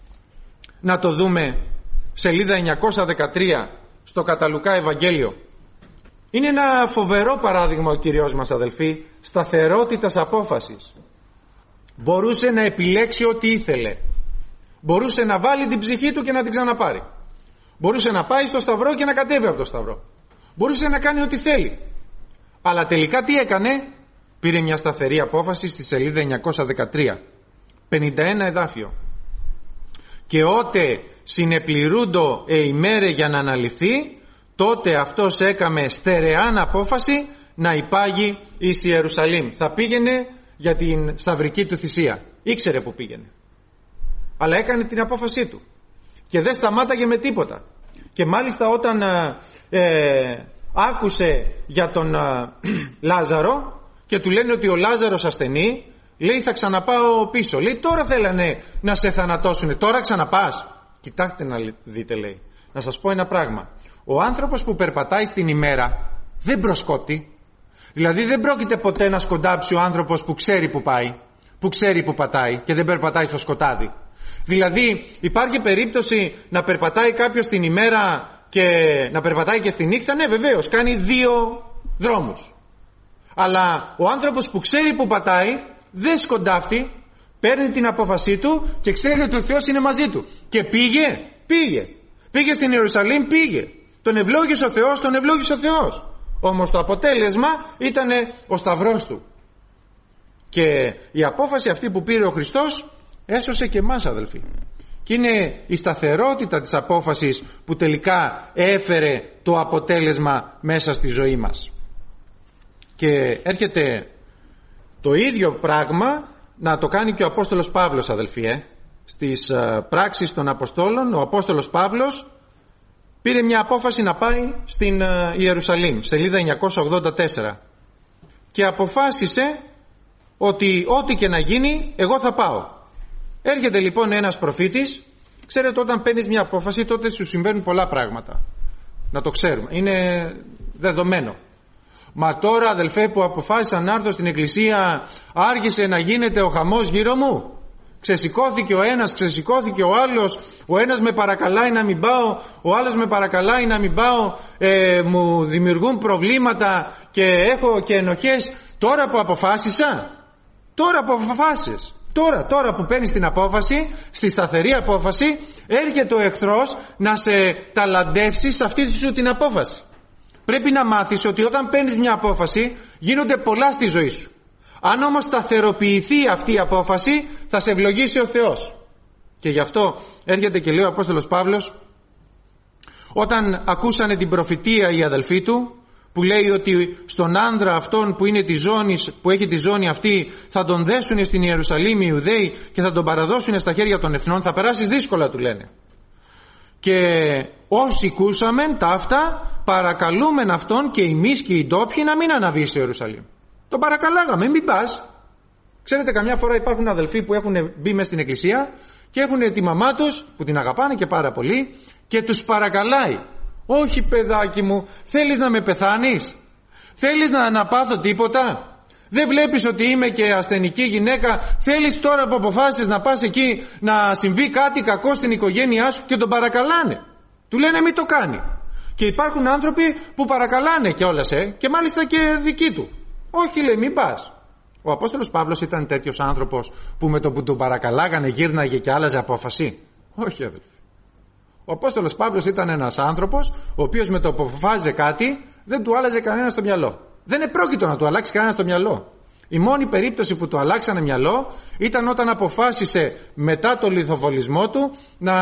να το δούμε, σελίδα εννιακόσια δεκατρία στο Καταλουκά Ευαγγέλιο. Είναι ένα φοβερό παράδειγμα ο Κύριος μας, αδελφοί, σταθερότητας απόφασης. Μπορούσε να επιλέξει ό,τι ήθελε. Μπορούσε να βάλει την ψυχή του και να την ξαναπάρει. Μπορούσε να πάει στο σταυρό και να κατέβει από το σταυρό. Μπορούσε να κάνει ό,τι θέλει. Αλλά τελικά τι έκανε? πήρε μια σταθερή απόφαση στη σελίδα εννιακόσια δεκατρία. πενήντα ένα εδάφιο. Και ότε συνεπληρούντο ε ημέρε για να αναλυθεί, τότε αυτός έκαμε στερεάν απόφαση να υπάγει εις Ιερουσαλήμ. Θα πήγαινε για την σταυρική του θυσία. Ήξερε που πήγαινε. Αλλά έκανε την απόφασή του. Και δεν σταμάταγε με τίποτα. Και μάλιστα όταν ε, ε, άκουσε για τον ε, Λάζαρο και του λένε ότι ο Λάζαρος ασθενεί, λέει θα ξαναπάω πίσω. Λέει τώρα θέλανε να σε θανατώσουνε, τώρα ξαναπάς. Κοιτάξτε να δείτε, λέει, να σας πω ένα πράγμα. Ο άνθρωπος που περπατάει στην ημέρα δεν προσκόπτει. Δηλαδή δεν πρόκειται ποτέ να σκοντάψει ο άνθρωπος που ξέρει που πάει, που ξέρει που πατάει και δεν περπατάει στο σκοτάδι. Δηλαδή υπάρχει περίπτωση να περπατάει κάποιος την ημέρα και να περπατάει και στη νύχτα? Ναι, βεβαίως, κάνει δύο δρόμους. Αλλά ο άνθρωπος που ξέρει που πατάει δεν σκοντάφτει, παίρνει την απόφασή του και ξέρει ότι ο Θεός είναι μαζί του. Και πήγε, πήγε. Πήγε στην Ιερουσαλήμ, πήγε. Τον ευλόγησε ο Θεός, τον ευλόγησε ο Θεός. Όμως το αποτέλεσμα ήταν ο σταυρός του. Και η απόφαση αυτή που πήρε ο Χριστός έσωσε και εμάς, αδελφοί. Και είναι η σταθερότητα της απόφασης που τελικά έφερε το αποτέλεσμα μέσα στη ζωή μας. Και έρχεται το ίδιο πράγμα να το κάνει και ο Απόστολος Παύλος, αδελφοί. Ε. Στις uh, πράξεις των Αποστόλων ο Απόστολος Παύλος πήρε μια απόφαση να πάει στην uh, Ιερουσαλήμ, σελίδα εννιακόσια ογδόντα τέσσερα, και αποφάσισε ότι ό,τι και να γίνει εγώ θα πάω. Έρχεται λοιπόν ένας προφήτης. Ξέρετε, όταν παίρνεις μια απόφαση τότε σου συμβαίνουν πολλά πράγματα, να το ξέρουμε, είναι δεδομένο. Μα τώρα, αδελφέ, που αποφάσισα να έρθω στην εκκλησία, άρχισε να γίνεται ο χαμός γύρω μου. Ξεσηκώθηκε ο ένας, ξεσηκώθηκε ο άλλος. Ο ένας με παρακαλάει να μην πάω, ο άλλος με παρακαλάει να μην πάω, ε, μου δημιουργούν προβλήματα και έχω και ενοχές. Τώρα που αποφάσισα, τώρα που αποφάσισες, τώρα, τώρα που παίρνεις την απόφαση, στη σταθερή απόφαση, έρχεται ο εχθρός να σε ταλαντεύσει σε αυτή σου την απόφαση. Πρέπει να μάθεις ότι όταν παίρνεις μια απόφαση γίνονται πολλά στη ζωή σου. Αν όμως σταθεροποιηθεί αυτή η απόφαση θα σε ευλογήσει ο Θεός. Και γι' αυτό έρχεται και λέει ο Απόστολος Παύλος, όταν ακούσανε την προφητεία οι αδελφοί του που λέει ότι στον άνδρα αυτόν που, είναι τη ζώνης, που έχει τη ζώνη αυτή θα τον δέσουν στην Ιερουσαλήμ οι Ιουδαίοι και θα τον παραδώσουν στα χέρια των εθνών, θα περάσεις δύσκολα, του λένε. Και όσοι κούσαμεν τα αυτά παρακαλούμεν αυτόν και εμείς και οι ντόπιοι να μην αναβεί σε Ιερουσαλήμ. Τον παρακαλάγαμε, μην πας. Ξέρετε, καμιά φορά υπάρχουν αδελφοί που έχουν μπει μες στην εκκλησία και έχουν τη μαμά τους που την αγαπάνε και πάρα πολύ και τους παρακαλάει, όχι παιδάκι μου, θέλεις να με πεθάνεις, θέλεις να, να πάθω τίποτα, δεν βλέπεις ότι είμαι και ασθενική γυναίκα, θέλεις τώρα που αποφάσισες να πας εκεί να συμβεί κάτι κακό στην οικογένειά σου? Και τον παρακαλάνε, του λένε μην το κάνει. Και υπάρχουν άνθρωποι που παρακαλάνε κιόλας, ε, και μάλιστα και δικοί του. Όχι, λέει, μην πας. Ο Απόστολος Παύλος ήταν τέτοιος άνθρωπος που με το που τον παρακαλάγανε γύρναγε και άλλαζε απόφαση? Όχι, αδελφοί. Ο Απόστολος Παύλος ήταν ένας άνθρωπος ο οποίος με το που αποφάσιζε κάτι δεν του άλλαζε κανένα στο μυαλό. Δεν επρόκειτο να του αλλάξει κανένα στο μυαλό. Η μόνη περίπτωση που του αλλάξανε μυαλό ήταν όταν αποφάσισε μετά το λιθοβολισμό του να,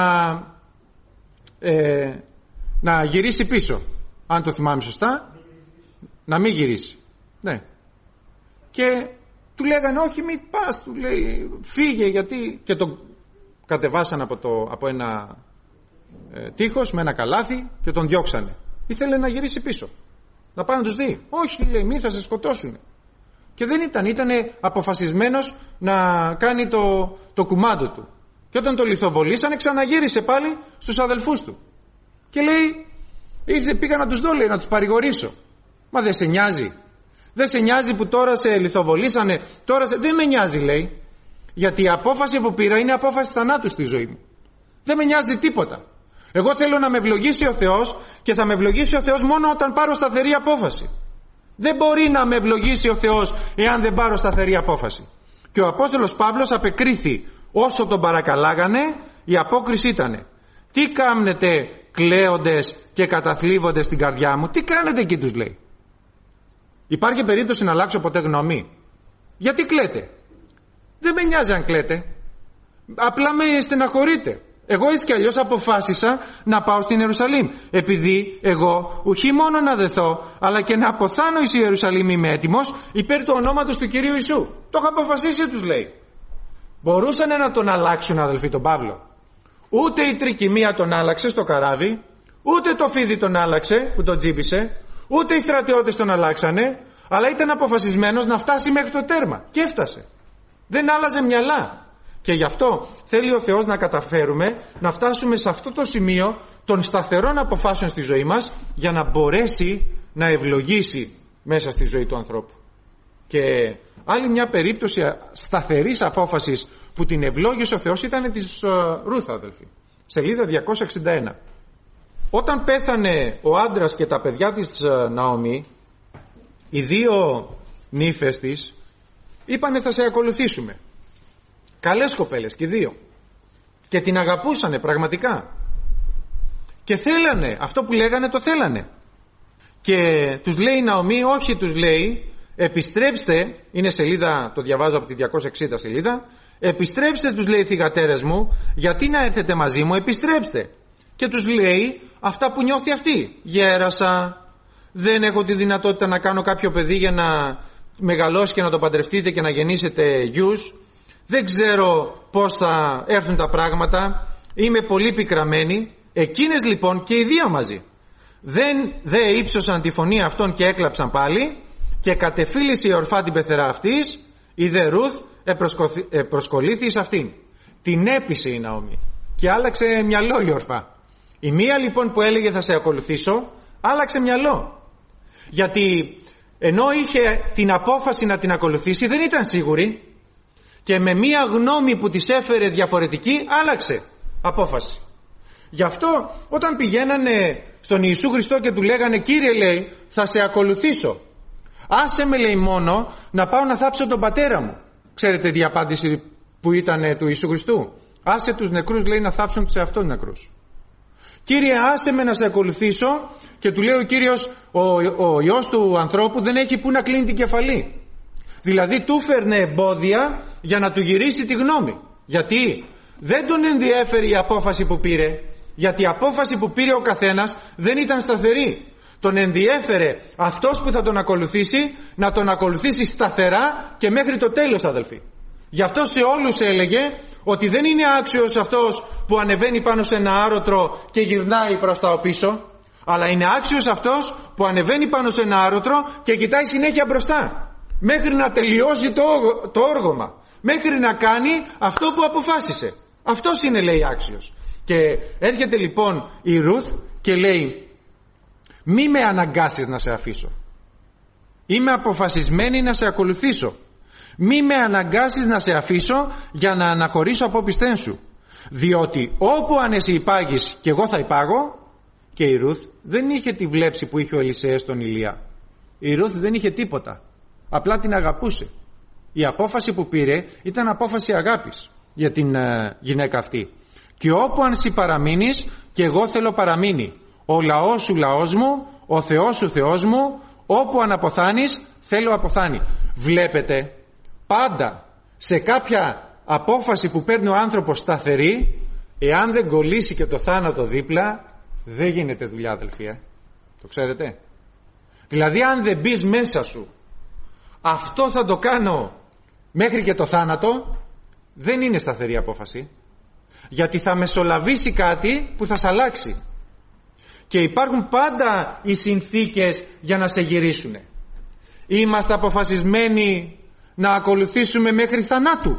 ε, να γυρίσει πίσω. Αν το θυμάμαι σωστά, να μην γυρίσει. Ναι. Και του λέγανε όχι, μην πας, του λέει, φύγε, γιατί, και τον κατεβάσαν από, το, από ένα ε, τείχος με ένα καλάθι και τον διώξανε. Ήθελε να γυρίσει πίσω, να πάει να τους δει. Όχι, λέει, μη, θα σε σκοτώσουν. Και δεν ήταν, ήταν αποφασισμένος να κάνει το, το κουμάντο του. Και όταν το λιθοβολήσανε ξαναγύρισε πάλι στους αδελφούς του. Και λέει, ήρθε, πήγα να τους δω, λέει, να τους παρηγορήσω. Μα δεν σε νοιάζει? Δεν σε νοιάζει που τώρα σε λιθοβολήσανε? Τώρα σε... Δεν με νοιάζει, λέει, γιατί η απόφαση που πήρα είναι απόφαση θανάτου στη ζωή μου. Δεν με νοιάζει τίποτα. Εγώ θέλω να με ευλογήσει ο Θεός και θα με ευλογήσει ο Θεός μόνο όταν πάρω σταθερή απόφαση. Δεν μπορεί να με ευλογήσει ο Θεός εάν δεν πάρω σταθερή απόφαση. Και ο Απόστολος Παύλος απεκρίθη. Όσο τον παρακαλάγανε, η απόκριση ήτανε, τι κάμνετε κλαίοντες και καταθλίβοντες στην καρδιά μου? Τι κάνετε εκεί, τους λέει? Υπάρχει περίπτωση να αλλάξω ποτέ γνώμη? Γιατί κλαίτε? Δεν με νοιάζει αν κλαίτε. Απλά με στεναχωρείτε. Εγώ έτσι κι αλλιώς αποφάσισα να πάω στην Ιερουσαλήμ, επειδή εγώ ουχή μόνο να δεθώ, αλλά και να αποθάνω εις Ιερουσαλήμ είμαι έτοιμος υπέρ του ονόματος του Κυρίου Ιησού. Το έχω αποφασίσει, τους λέει. Μπορούσαν να τον αλλάξουν, αδελφοί, τον Παύλο. Ούτε η τρικυμία τον άλλαξε στο καράβι, ούτε το φίδι τον άλλαξε που τον τζίπησε, ούτε οι στρατιώτες τον αλλάξανε, αλλά ήταν αποφασισμένος να φτάσει μέχρι το τέρμα. Και έφτασε. Δεν άλλαζε μυαλά. Και γι' αυτό θέλει ο Θεός να καταφέρουμε να φτάσουμε σε αυτό το σημείο των σταθερών αποφάσεων στη ζωή μας, για να μπορέσει να ευλογήσει μέσα στη ζωή του ανθρώπου. Και άλλη μια περίπτωση σταθερής απόφασης που την ευλόγησε ο Θεός ήταν της Ρούθ, αδελφοί. Σελίδα διακόσια εξήντα ένα. Όταν πέθανε ο άντρας και τα παιδιά της Ναομή, οι δύο νύφες της είπανε θα σε ακολουθήσουμε. Καλές κοπέλες και οι δύο. Και την αγαπούσανε πραγματικά. Και θέλανε, αυτό που λέγανε το θέλανε. Και τους λέει η Ναομή, όχι, τους λέει, επιστρέψτε, είναι σελίδα, το διαβάζω από τη διακόσια εξήντα σελίδα, επιστρέψτε, τους λέει, θυγατέρες μου, γιατί να έρθετε μαζί μου, επιστρέψτε. Και τους λέει αυτά που νιώθει αυτή. Γέρασα, δεν έχω τη δυνατότητα να κάνω κάποιο παιδί για να μεγαλώσει και να το παντρευτείτε και να γεννήσετε γιους. Δεν ξέρω πώς θα έρθουν τα πράγματα. Είμαι πολύ πικραμένη. Εκείνες λοιπόν και οι δύο μαζί δεν δε ύψωσαν τη φωνή αυτών και έκλαψαν πάλι, και κατεφίλησε η ορφά την πεθερά αυτής, η δε Ρούθ επροσκολήθη εις αυτήν. Την έπεισε η Ναομή και άλλαξε μυαλό η ορφά. Η μία λοιπόν που έλεγε θα σε ακολουθήσω, άλλαξε μυαλό. Γιατί ενώ είχε την απόφαση να την ακολουθήσει, δεν ήταν σίγουρη, και με μία γνώμη που της έφερε διαφορετική άλλαξε απόφαση. Γι' αυτό όταν πηγαίνανε στον Ιησού Χριστό και του λέγανε Κύριε, λέει, θα σε ακολουθήσω, άσε με, λέει, μόνο να πάω να θάψω τον πατέρα μου. Ξέρετε τι απάντηση που ήταν του Ιησού Χριστού? Άσε τους νεκρούς, λέει, να θάψουν τους εαυτούς νεκρούς. Κύριε, άσε με να σε ακολουθήσω. Και του λέει ο Κύριος, ο, ο Υιός του ανθρώπου δεν έχει που να κλείνει την κεφαλή. Δηλαδή του φέρνε εμπόδια για να του γυρίσει τη γνώμη. Γιατί δεν τον ενδιέφερε η απόφαση που πήρε, γιατί η απόφαση που πήρε ο καθένας δεν ήταν σταθερή. Τον ενδιέφερε αυτός που θα τον ακολουθήσει να τον ακολουθήσει σταθερά και μέχρι το τέλος, αδελφοί. Γι' αυτό σε όλους έλεγε ότι δεν είναι άξιος αυτός που ανεβαίνει πάνω σε ένα άρωτρο και γυρνάει προς τα πίσω, αλλά είναι άξιος αυτός που ανεβαίνει πάνω σε ένα άρωτρο και κοιτάει συνέχεια μπροστά, μέχρι να τελειώσει το, το όργωμα, μέχρι να κάνει αυτό που αποφάσισε. Αυτός είναι, λέει, άξιος. Και έρχεται λοιπόν η Ρούθ και λέει, μη με αναγκάσεις να σε αφήσω. Είμαι αποφασισμένη να σε ακολουθήσω. Μη με αναγκάσεις να σε αφήσω για να αναχωρήσω από πιστέν σου. Διότι όπου αν εσύ υπάγεις και εγώ θα υπάγω. Και η Ρούθ δεν είχε τη βλέψη που είχε ο Ελισέας στον Ηλία. Η Ρούθ δεν είχε τίποτα. Απλά την αγαπούσε. Η απόφαση που πήρε ήταν απόφαση αγάπης για την ε, γυναίκα αυτή. Και όπου αν εσύ παραμείνεις και εγώ θέλω παραμείνει. Ο λαός σου λαός μου, ο Θεός σου Θεός μου, όπου αν αποθάνεις θέλω αποθάνει. Βλέπετε, πάντα σε κάποια απόφαση που παίρνει ο άνθρωπος σταθερή, εάν δεν κολλήσει και το θάνατο δίπλα, δεν γίνεται δουλειά, αδελφοί, ε. Το ξέρετε? Δηλαδή αν δεν μπεις μέσα σου, αυτό θα το κάνω μέχρι και το θάνατο, δεν είναι σταθερή απόφαση. Γιατί θα μεσολαβήσει κάτι που θα σε αλλάξει. Και υπάρχουν πάντα οι συνθήκες για να σε γυρίσουν. Είμαστε αποφασισμένοι να ακολουθήσουμε μέχρι θανάτου.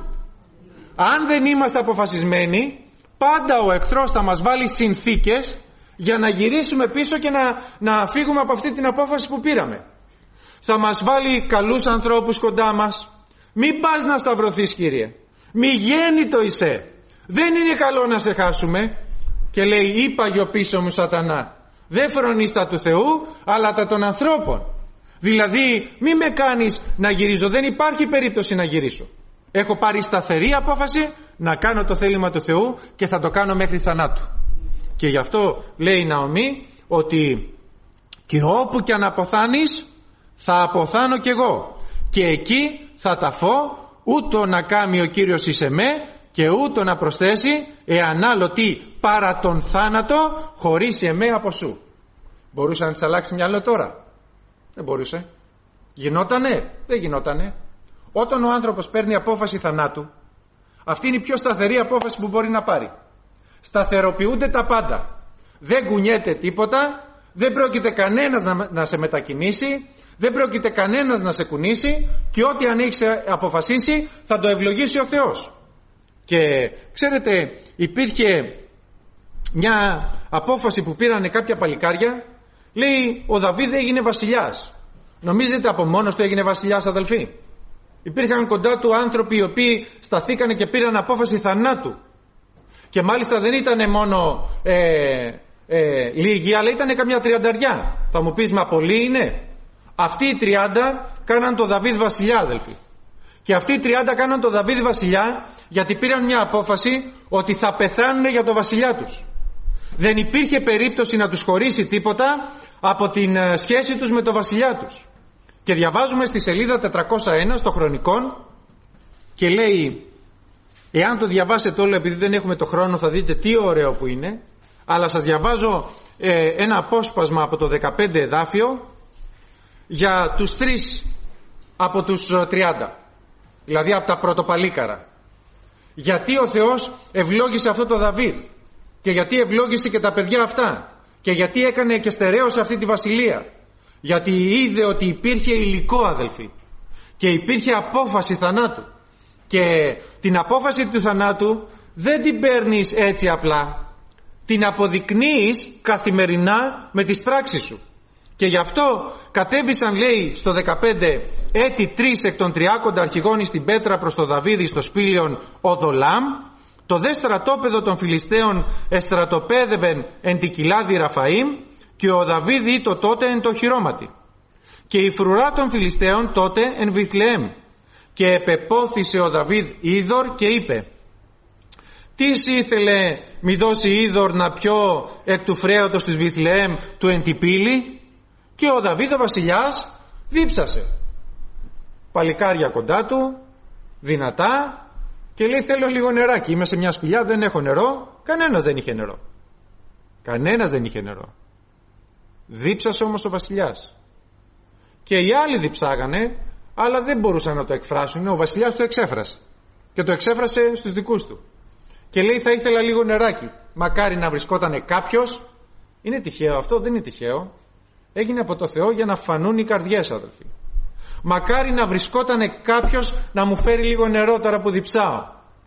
Αν δεν είμαστε αποφασισμένοι, πάντα ο εχθρός θα μας βάλει συνθήκες για να γυρίσουμε πίσω και να, να φύγουμε από αυτή την απόφαση που πήραμε. Θα μας βάλει καλούς ανθρώπους κοντά μας. Μην πας να σταυρωθείς, Κύριε. Μη γέννητο είσαι. Δεν είναι καλό να σε χάσουμε. Και λέει, είπαγε πίσω μου Σατανά, δεν φρονείς τα του Θεού αλλά τα των ανθρώπων. Δηλαδή μη με κάνεις να γυρίζω. Δεν υπάρχει περίπτωση να γυρίσω. Έχω πάρει σταθερή απόφαση να κάνω το θέλημα του Θεού και θα το κάνω μέχρι θανάτου. Και γι' αυτό λέει η Ναομή ότι και όπου και αν αποθάνεις θα αποθάνω κι εγώ, και εκεί θα τα φω, ούτω να κάνει ο Κύριος εις εμέ και ούτω να προσθέσει, εάν άλλο τι παρά τον θάνατο χωρίσει εμέ από σου. Μπορούσε να της αλλάξει μυαλό τώρα? Δεν μπορούσε. Γινότανε? Δεν γινότανε. Όταν ο άνθρωπος παίρνει απόφαση θανάτου, αυτή είναι η πιο σταθερή απόφαση που μπορεί να πάρει. Σταθεροποιούνται τα πάντα. Δεν κουνιέται τίποτα, δεν πρόκειται κανένας να, να σε μετακινήσει, δεν πρόκειται κανένας να σε κουνήσει και ό,τι αν έχεις αποφασίσει θα το ευλογήσει ο Θεός. Και ξέρετε, υπήρχε μια απόφαση που πήρανε κάποια παλικάρια, λέει ο Δαβίδ έγινε βασιλιάς. Νομίζετε από μόνος του έγινε βασιλιάς, αδελφοί? Υπήρχαν κοντά του άνθρωποι οι οποίοι σταθήκανε και πήραν απόφαση θανάτου. Και μάλιστα δεν ήταν μόνο ε, ε, λίγοι, αλλά ήταν καμιά τριανταριά. Θα μου πεις, μα πολλοί είναι? Αυτοί οι τριάντα κάναν το Δαβίδ βασιλιά, αδελφοί. Και αυτοί οι τριάντα κάναν το Δαβίδ βασιλιά γιατί πήραν μια απόφαση ότι θα πεθάνουν για το βασιλιά τους. Δεν υπήρχε περίπτωση να τους χωρίσει τίποτα από την σχέση τους με το βασιλιά τους. Και διαβάζουμε στη σελίδα τετρακόσια ένα στο Χρονικών και λέει, εάν το διαβάσετε όλο, επειδή δεν έχουμε το χρόνο θα δείτε τι ωραίο που είναι, αλλά σας διαβάζω ε, ένα απόσπασμα από το δεκαπέντε εδάφιο για τους τρεις από τους τριάντα, δηλαδή από τα πρωτοπαλίκαρα. Γιατί ο Θεός ευλόγησε αυτό το Δαβίδ και γιατί ευλόγησε και τα παιδιά αυτά και γιατί έκανε και στερέωσε αυτή τη βασιλεία? Γιατί είδε ότι υπήρχε υλικό, αδελφοί, και υπήρχε απόφαση θανάτου. Και την απόφαση του θανάτου δεν την παίρνεις έτσι απλά, την αποδεικνύεις καθημερινά με τις πράξεις σου. Και γι' αυτό κατέβησαν, λέει στο δεκαπέντε, έτη τρεις εκ των τριάκοντα αρχηγών εις την πέτρα προς το Δαβίδη στο σπήλιον Οδολάμ, το δε στρατόπεδο των Φιλιστέων εστρατοπέδευεν εν τη κοιλάδη Ραφαΐμ, και ο Δαβίδ ήτο τότε εν το χειρώματι. Και η φρουρά των Φιλιστέων τότε εν Βιθλεέμ. Και επεπόθησε ο Δαβίδ είδωρ και είπε, τι ήθελε μη δώσει είδωρ να πιω εκ του φρέωτος της Βιθλεέμ του εν τη πύλη? Και ο Δαβίδ ο βασιλιάς δίψασε. Παλικάρια κοντά του, δυνατά, και λέει θέλω λίγο νεράκι, είμαι σε μια σπηλιά, δεν έχω νερό. Κανένας δεν είχε νερό. Κανένας δεν είχε νερό. Δίψασε όμως ο βασιλιάς. Και οι άλλοι διψάγανε, αλλά δεν μπορούσαν να το εκφράσουν. Ο βασιλιάς το εξέφρασε. Και το εξέφρασε στους δικούς του. Και λέει θα ήθελα λίγο νεράκι. Μακάρι να βρισκότανε κάποιος. Είναι τυχαίο αυτό? Δεν είναι τυχαίο. Έγινε από το Θεό για να φανούν οι καρδιές, αδελφοί. Μακάρι να βρισκότανε κάποιος να μου φέρει λίγο νερό τώρα που διψάω.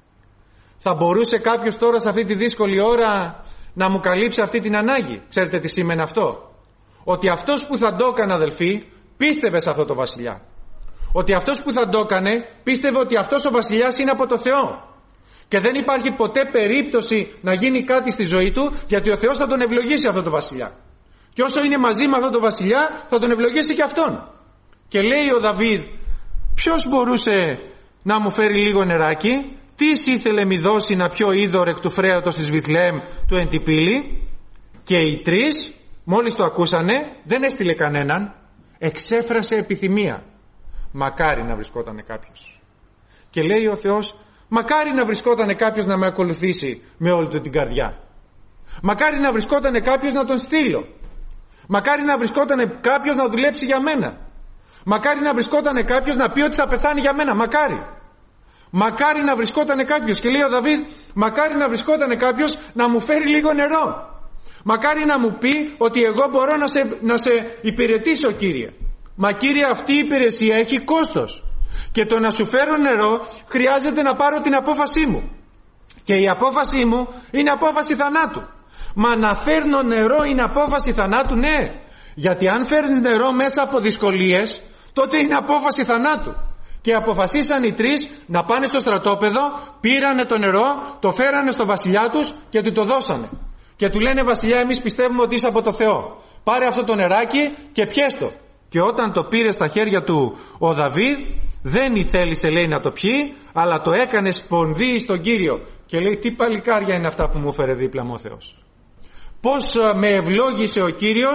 Θα μπορούσε κάποιος τώρα σε αυτή τη δύσκολη ώρα να μου καλύψει αυτή την ανάγκη? Ξέρετε τι σήμαινε αυτό? Ότι αυτός που θα το έκανε, αδελφοί, πίστευε σε αυτό το βασιλιά. Ότι αυτός που θα το έκανε πίστευε ότι αυτός ο βασιλιάς είναι από το Θεό. Και δεν υπάρχει ποτέ περίπτωση να γίνει κάτι στη ζωή του, γιατί ο Θεός θα τον ευλογήσει αυτό το βασιλιά. Και όσο είναι μαζί με αυτό το βασιλιά θα τον ευλογήσει και αυτόν. Και λέει ο Δαβίδ, ποιος μπορούσε να μου φέρει λίγο νεράκι? Τι ήθελε μη δώσει να πιω είδωρ εκ του φρέατος της Βιθλεέμ του εν τη πύλη? Και οι τρεις μόλις το ακούσανε δεν έστειλε κανέναν, εξέφρασε επιθυμία. Μακάρι να βρισκότανε κάποιος. Και λέει ο Θεός, μακάρι να βρισκότανε κάποιος να με ακολουθήσει με όλη του την καρδιά. Μακάρι να βρισκότανε κάποιος να τον στείλω. Μακάρι να βρισκότανε κάποιος να δουλέψει για μένα. Μακάρι να βρισκότανε κάποιος να πει ότι θα πεθάνει για μένα. Μακάρι. Μακάρι να βρισκότανε κάποιος. Και λέει ο Δαβίδ, μακάρι να βρισκότανε κάποιος να μου φέρει λίγο νερό. Μακάρι να μου πει ότι εγώ μπορώ να σε, να σε υπηρετήσω, Κύριε. Μα Κύριε, αυτή η υπηρεσία έχει κόστος. Και το να σου φέρω νερό χρειάζεται να πάρω την απόφασή μου. Και η απόφασή μου είναι απόφαση θανάτου. Μα να φέρνω νερό είναι απόφαση θανάτου? Ναι. Γιατί αν φέρνεις νερό μέσα από δυσκολίες, τότε είναι απόφαση θανάτου. Και αποφασίσαν οι τρεις να πάνε στο στρατόπεδο, πήρανε το νερό, το φέρανε στο βασιλιά τους και του το δώσανε. Και του λένε, βασιλιά, εμείς πιστεύουμε ότι είσαι από το Θεό. Πάρε αυτό το νεράκι και πιέστο. Και όταν το πήρε στα χέρια του ο Δαβίδ, δεν ήθελησε, λέει, να το πιει, αλλά το έκανε σπονδί στον Κύριο. Και λέει, τι παλικάρια είναι αυτά που μου έφερε δίπλα μου ο Θεός. Πώς με ευλόγησε ο Κύριος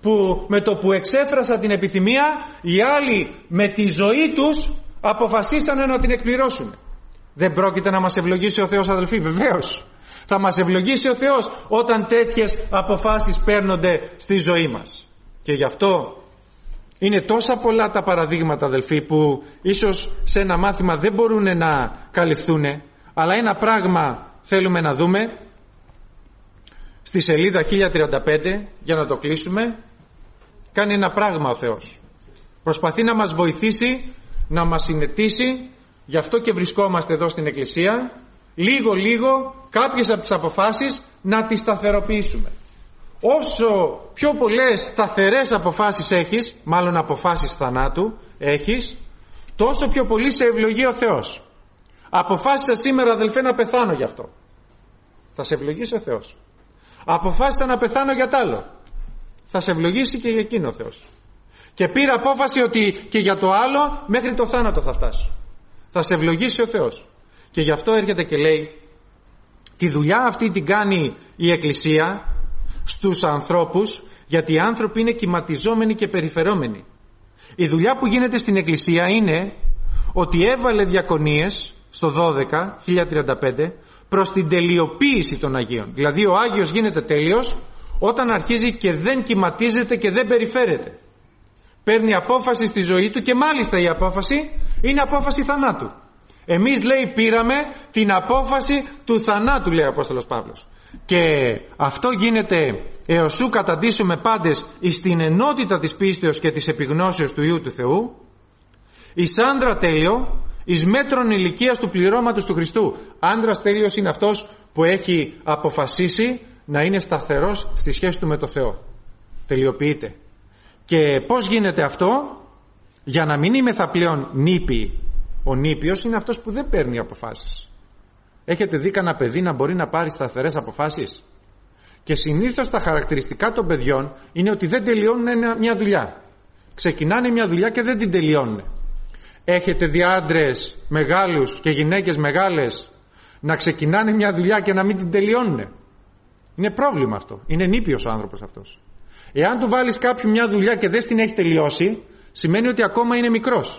που με το που εξέφρασα την επιθυμία, οι άλλοι με τη ζωή τους αποφασίσανε να την εκπληρώσουν. Δεν πρόκειται να μας ευλογήσει ο Θεός, αδελφοί? Βεβαίως θα μας ευλογήσει ο Θεός όταν τέτοιες αποφάσεις παίρνονται στη ζωή μας. Και γι' αυτό είναι τόσα πολλά τα παραδείγματα, αδελφοί, που ίσως σε ένα μάθημα δεν μπορούν να καλυφθούν, αλλά ένα πράγμα θέλουμε να δούμε στη σελίδα χίλια τριάντα πέντε, για να το κλείσουμε. Κάνει ένα πράγμα ο Θεός. Προσπαθεί να μας βοηθήσει, να μας συνετίσει, γι' αυτό και βρισκόμαστε εδώ στην Εκκλησία, λίγο λίγο κάποιες από τις αποφάσεις να τις σταθεροποιήσουμε. Όσο πιο πολλές σταθερές αποφάσεις έχεις, μάλλον αποφάσεις θανάτου έχεις, τόσο πιο πολύ σε ευλογεί ο Θεός. Αποφάσισα σήμερα, αδελφέ, να πεθάνω γι' αυτό. Θα σε ευλογήσει ο Θεός. Αποφάσισα να πεθάνω για τ' άλλο. Θα σε ευλογήσει και για εκείνο ο Θεός. Και πήρα απόφαση ότι και για το άλλο μέχρι το θάνατο θα φτάσω. Θα σε ευλογήσει ο Θεός. Και γι' αυτό έρχεται και λέει, τη δουλειά αυτή την κάνει η Εκκλησία στους ανθρώπους, γιατί οι άνθρωποι είναι κυματιζόμενοι και περιφερόμενοι. Η δουλειά που γίνεται στην Εκκλησία είναι ότι έβαλε διακονίες στο δώδεκα, χίλια τριάντα πέντε, προς την τελειοποίηση των Αγίων. Δηλαδή ο Άγιος γίνεται τέλειος όταν αρχίζει και δεν κυματίζεται και δεν περιφέρεται. Παίρνει απόφαση στη ζωή του, και μάλιστα η απόφαση είναι απόφαση θανάτου. Εμείς, λέει, πήραμε την απόφαση του θανάτου, λέει ο Απόστολος Παύλος. Και αυτό γίνεται έως ου καταντήσουμε πάντες εις την ενότητα της πίστεως και της επιγνώσεως του Υιού του Θεού, εις άντρα τέλειο, εις μέτρον ηλικίας του πληρώματος του Χριστού. Άντρας τέλειος είναι αυτός που έχει αποφασίσει να είναι σταθερός στη σχέση του με το Θεό. Τελειοποιείται. Και πώς γίνεται αυτό? Για να μην είμεθα πλέον νήπιοι. Ο νήπιος είναι αυτός που δεν παίρνει αποφάσεις. Έχετε δει κανένα παιδί να μπορεί να πάρει σταθερές αποφάσεις? Και συνήθως τα χαρακτηριστικά των παιδιών είναι ότι δεν τελειώνουν μια δουλειά. Ξεκινάνε μια δουλειά και δεν την τελειώνουν. Έχετε δει άντρες μεγάλους και γυναίκες μεγάλες να ξεκινάνε μια δουλειά και να μην την τελειώνουν? Είναι πρόβλημα αυτό. Είναι νήπιος ο άνθρωπος αυτός. Εάν του βάλεις κάποιου μια δουλειά και δεν την έχει τελειώσει, σημαίνει ότι ακόμα είναι μικρός.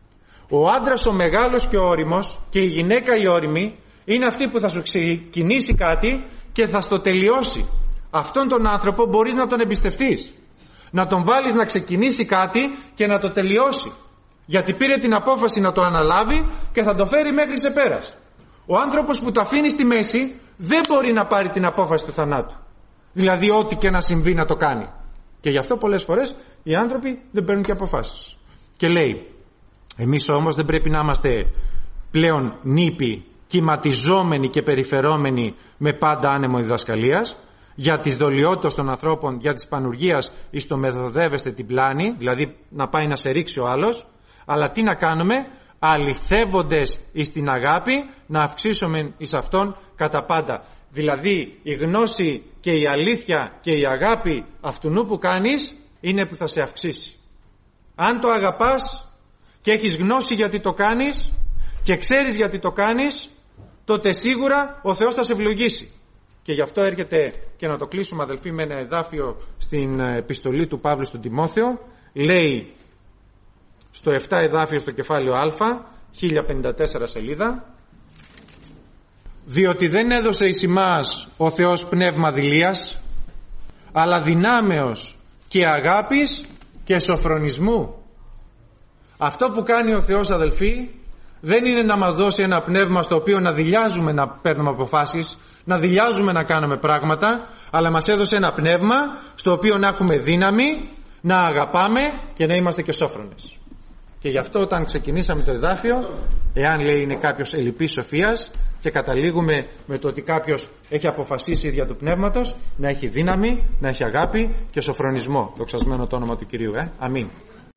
Ο άντρας ο μεγάλος και ο ώριμος και η γυναίκα η ώριμη είναι αυτή που θα σου ξεκινήσει κάτι και θα στο τελειώσει. Αυτόν τον άνθρωπο μπορείς να τον εμπιστευτείς. Να τον βάλεις να ξεκινήσει κάτι και να το τελειώσει. Γιατί πήρε την απόφαση να το αναλάβει και θα το φέρει μέχρι σε πέρας. Ο άνθρωπος που το αφήνει στη μέση δεν μπορεί να πάρει την απόφαση του θανάτου. Δηλαδή ό,τι και να συμβεί να το κάνει. Και γι' αυτό πολλές φορές οι άνθρωποι δεν παίρνουν και αποφάσεις. Και λέει, εμείς όμως δεν πρέπει να είμαστε πλέον νήπιοι, κυματιζόμενοι και περιφερόμενοι με πάντα άνεμο διδασκαλίας, για τις δολιότητες των ανθρώπων, για τις πανουργίας εις το μεθοδεύεστε την πλάνη, δηλαδή να πάει να σε ρίξει ο άλλος, αλλά τι να κάνουμε? Αληθεύοντες εις την αγάπη, να αυξήσουμε εις αυτόν κατά πάντα. Δηλαδή η γνώση και η αλήθεια και η αγάπη αυτού που κάνεις είναι που θα σε αυξήσει. Αν το αγαπάς και έχεις γνώση γιατί το κάνεις και ξέρεις γιατί το κάνεις, τότε σίγουρα ο Θεός θα σε ευλογήσει. Και γι' αυτό έρχεται, και να το κλείσουμε, αδελφοί, με ένα εδάφιο στην επιστολή του Παύλου στον Τιμόθεο. Λέει στο επτά εδάφιο στο κεφάλαιο Α, χίλια πενήντα τέσσερα σελίδα, διότι δεν έδωσε εις ημάς ο Θεός πνεύμα δειλίας, αλλά δυνάμεως και αγάπης και σοφρονισμού. Αυτό που κάνει ο Θεός, αδελφοί, δεν είναι να μας δώσει ένα πνεύμα στο οποίο να δειλιάζουμε να παίρνουμε αποφάσεις, να δειλιάζουμε να κάνουμε πράγματα, αλλά μας έδωσε ένα πνεύμα στο οποίο να έχουμε δύναμη, να αγαπάμε και να είμαστε και σόφρονες. Και γι' αυτό όταν ξεκινήσαμε το εδάφιο, εάν λέει είναι κάποιος ελλειπής σοφίας, και καταλήγουμε με το ότι κάποιος έχει αποφασίσει δια του πνεύματος να έχει δύναμη, να έχει αγάπη και σοφρονισμό. Δοξασμένο το όνομα του Κυρίου. Ε? Αμήν.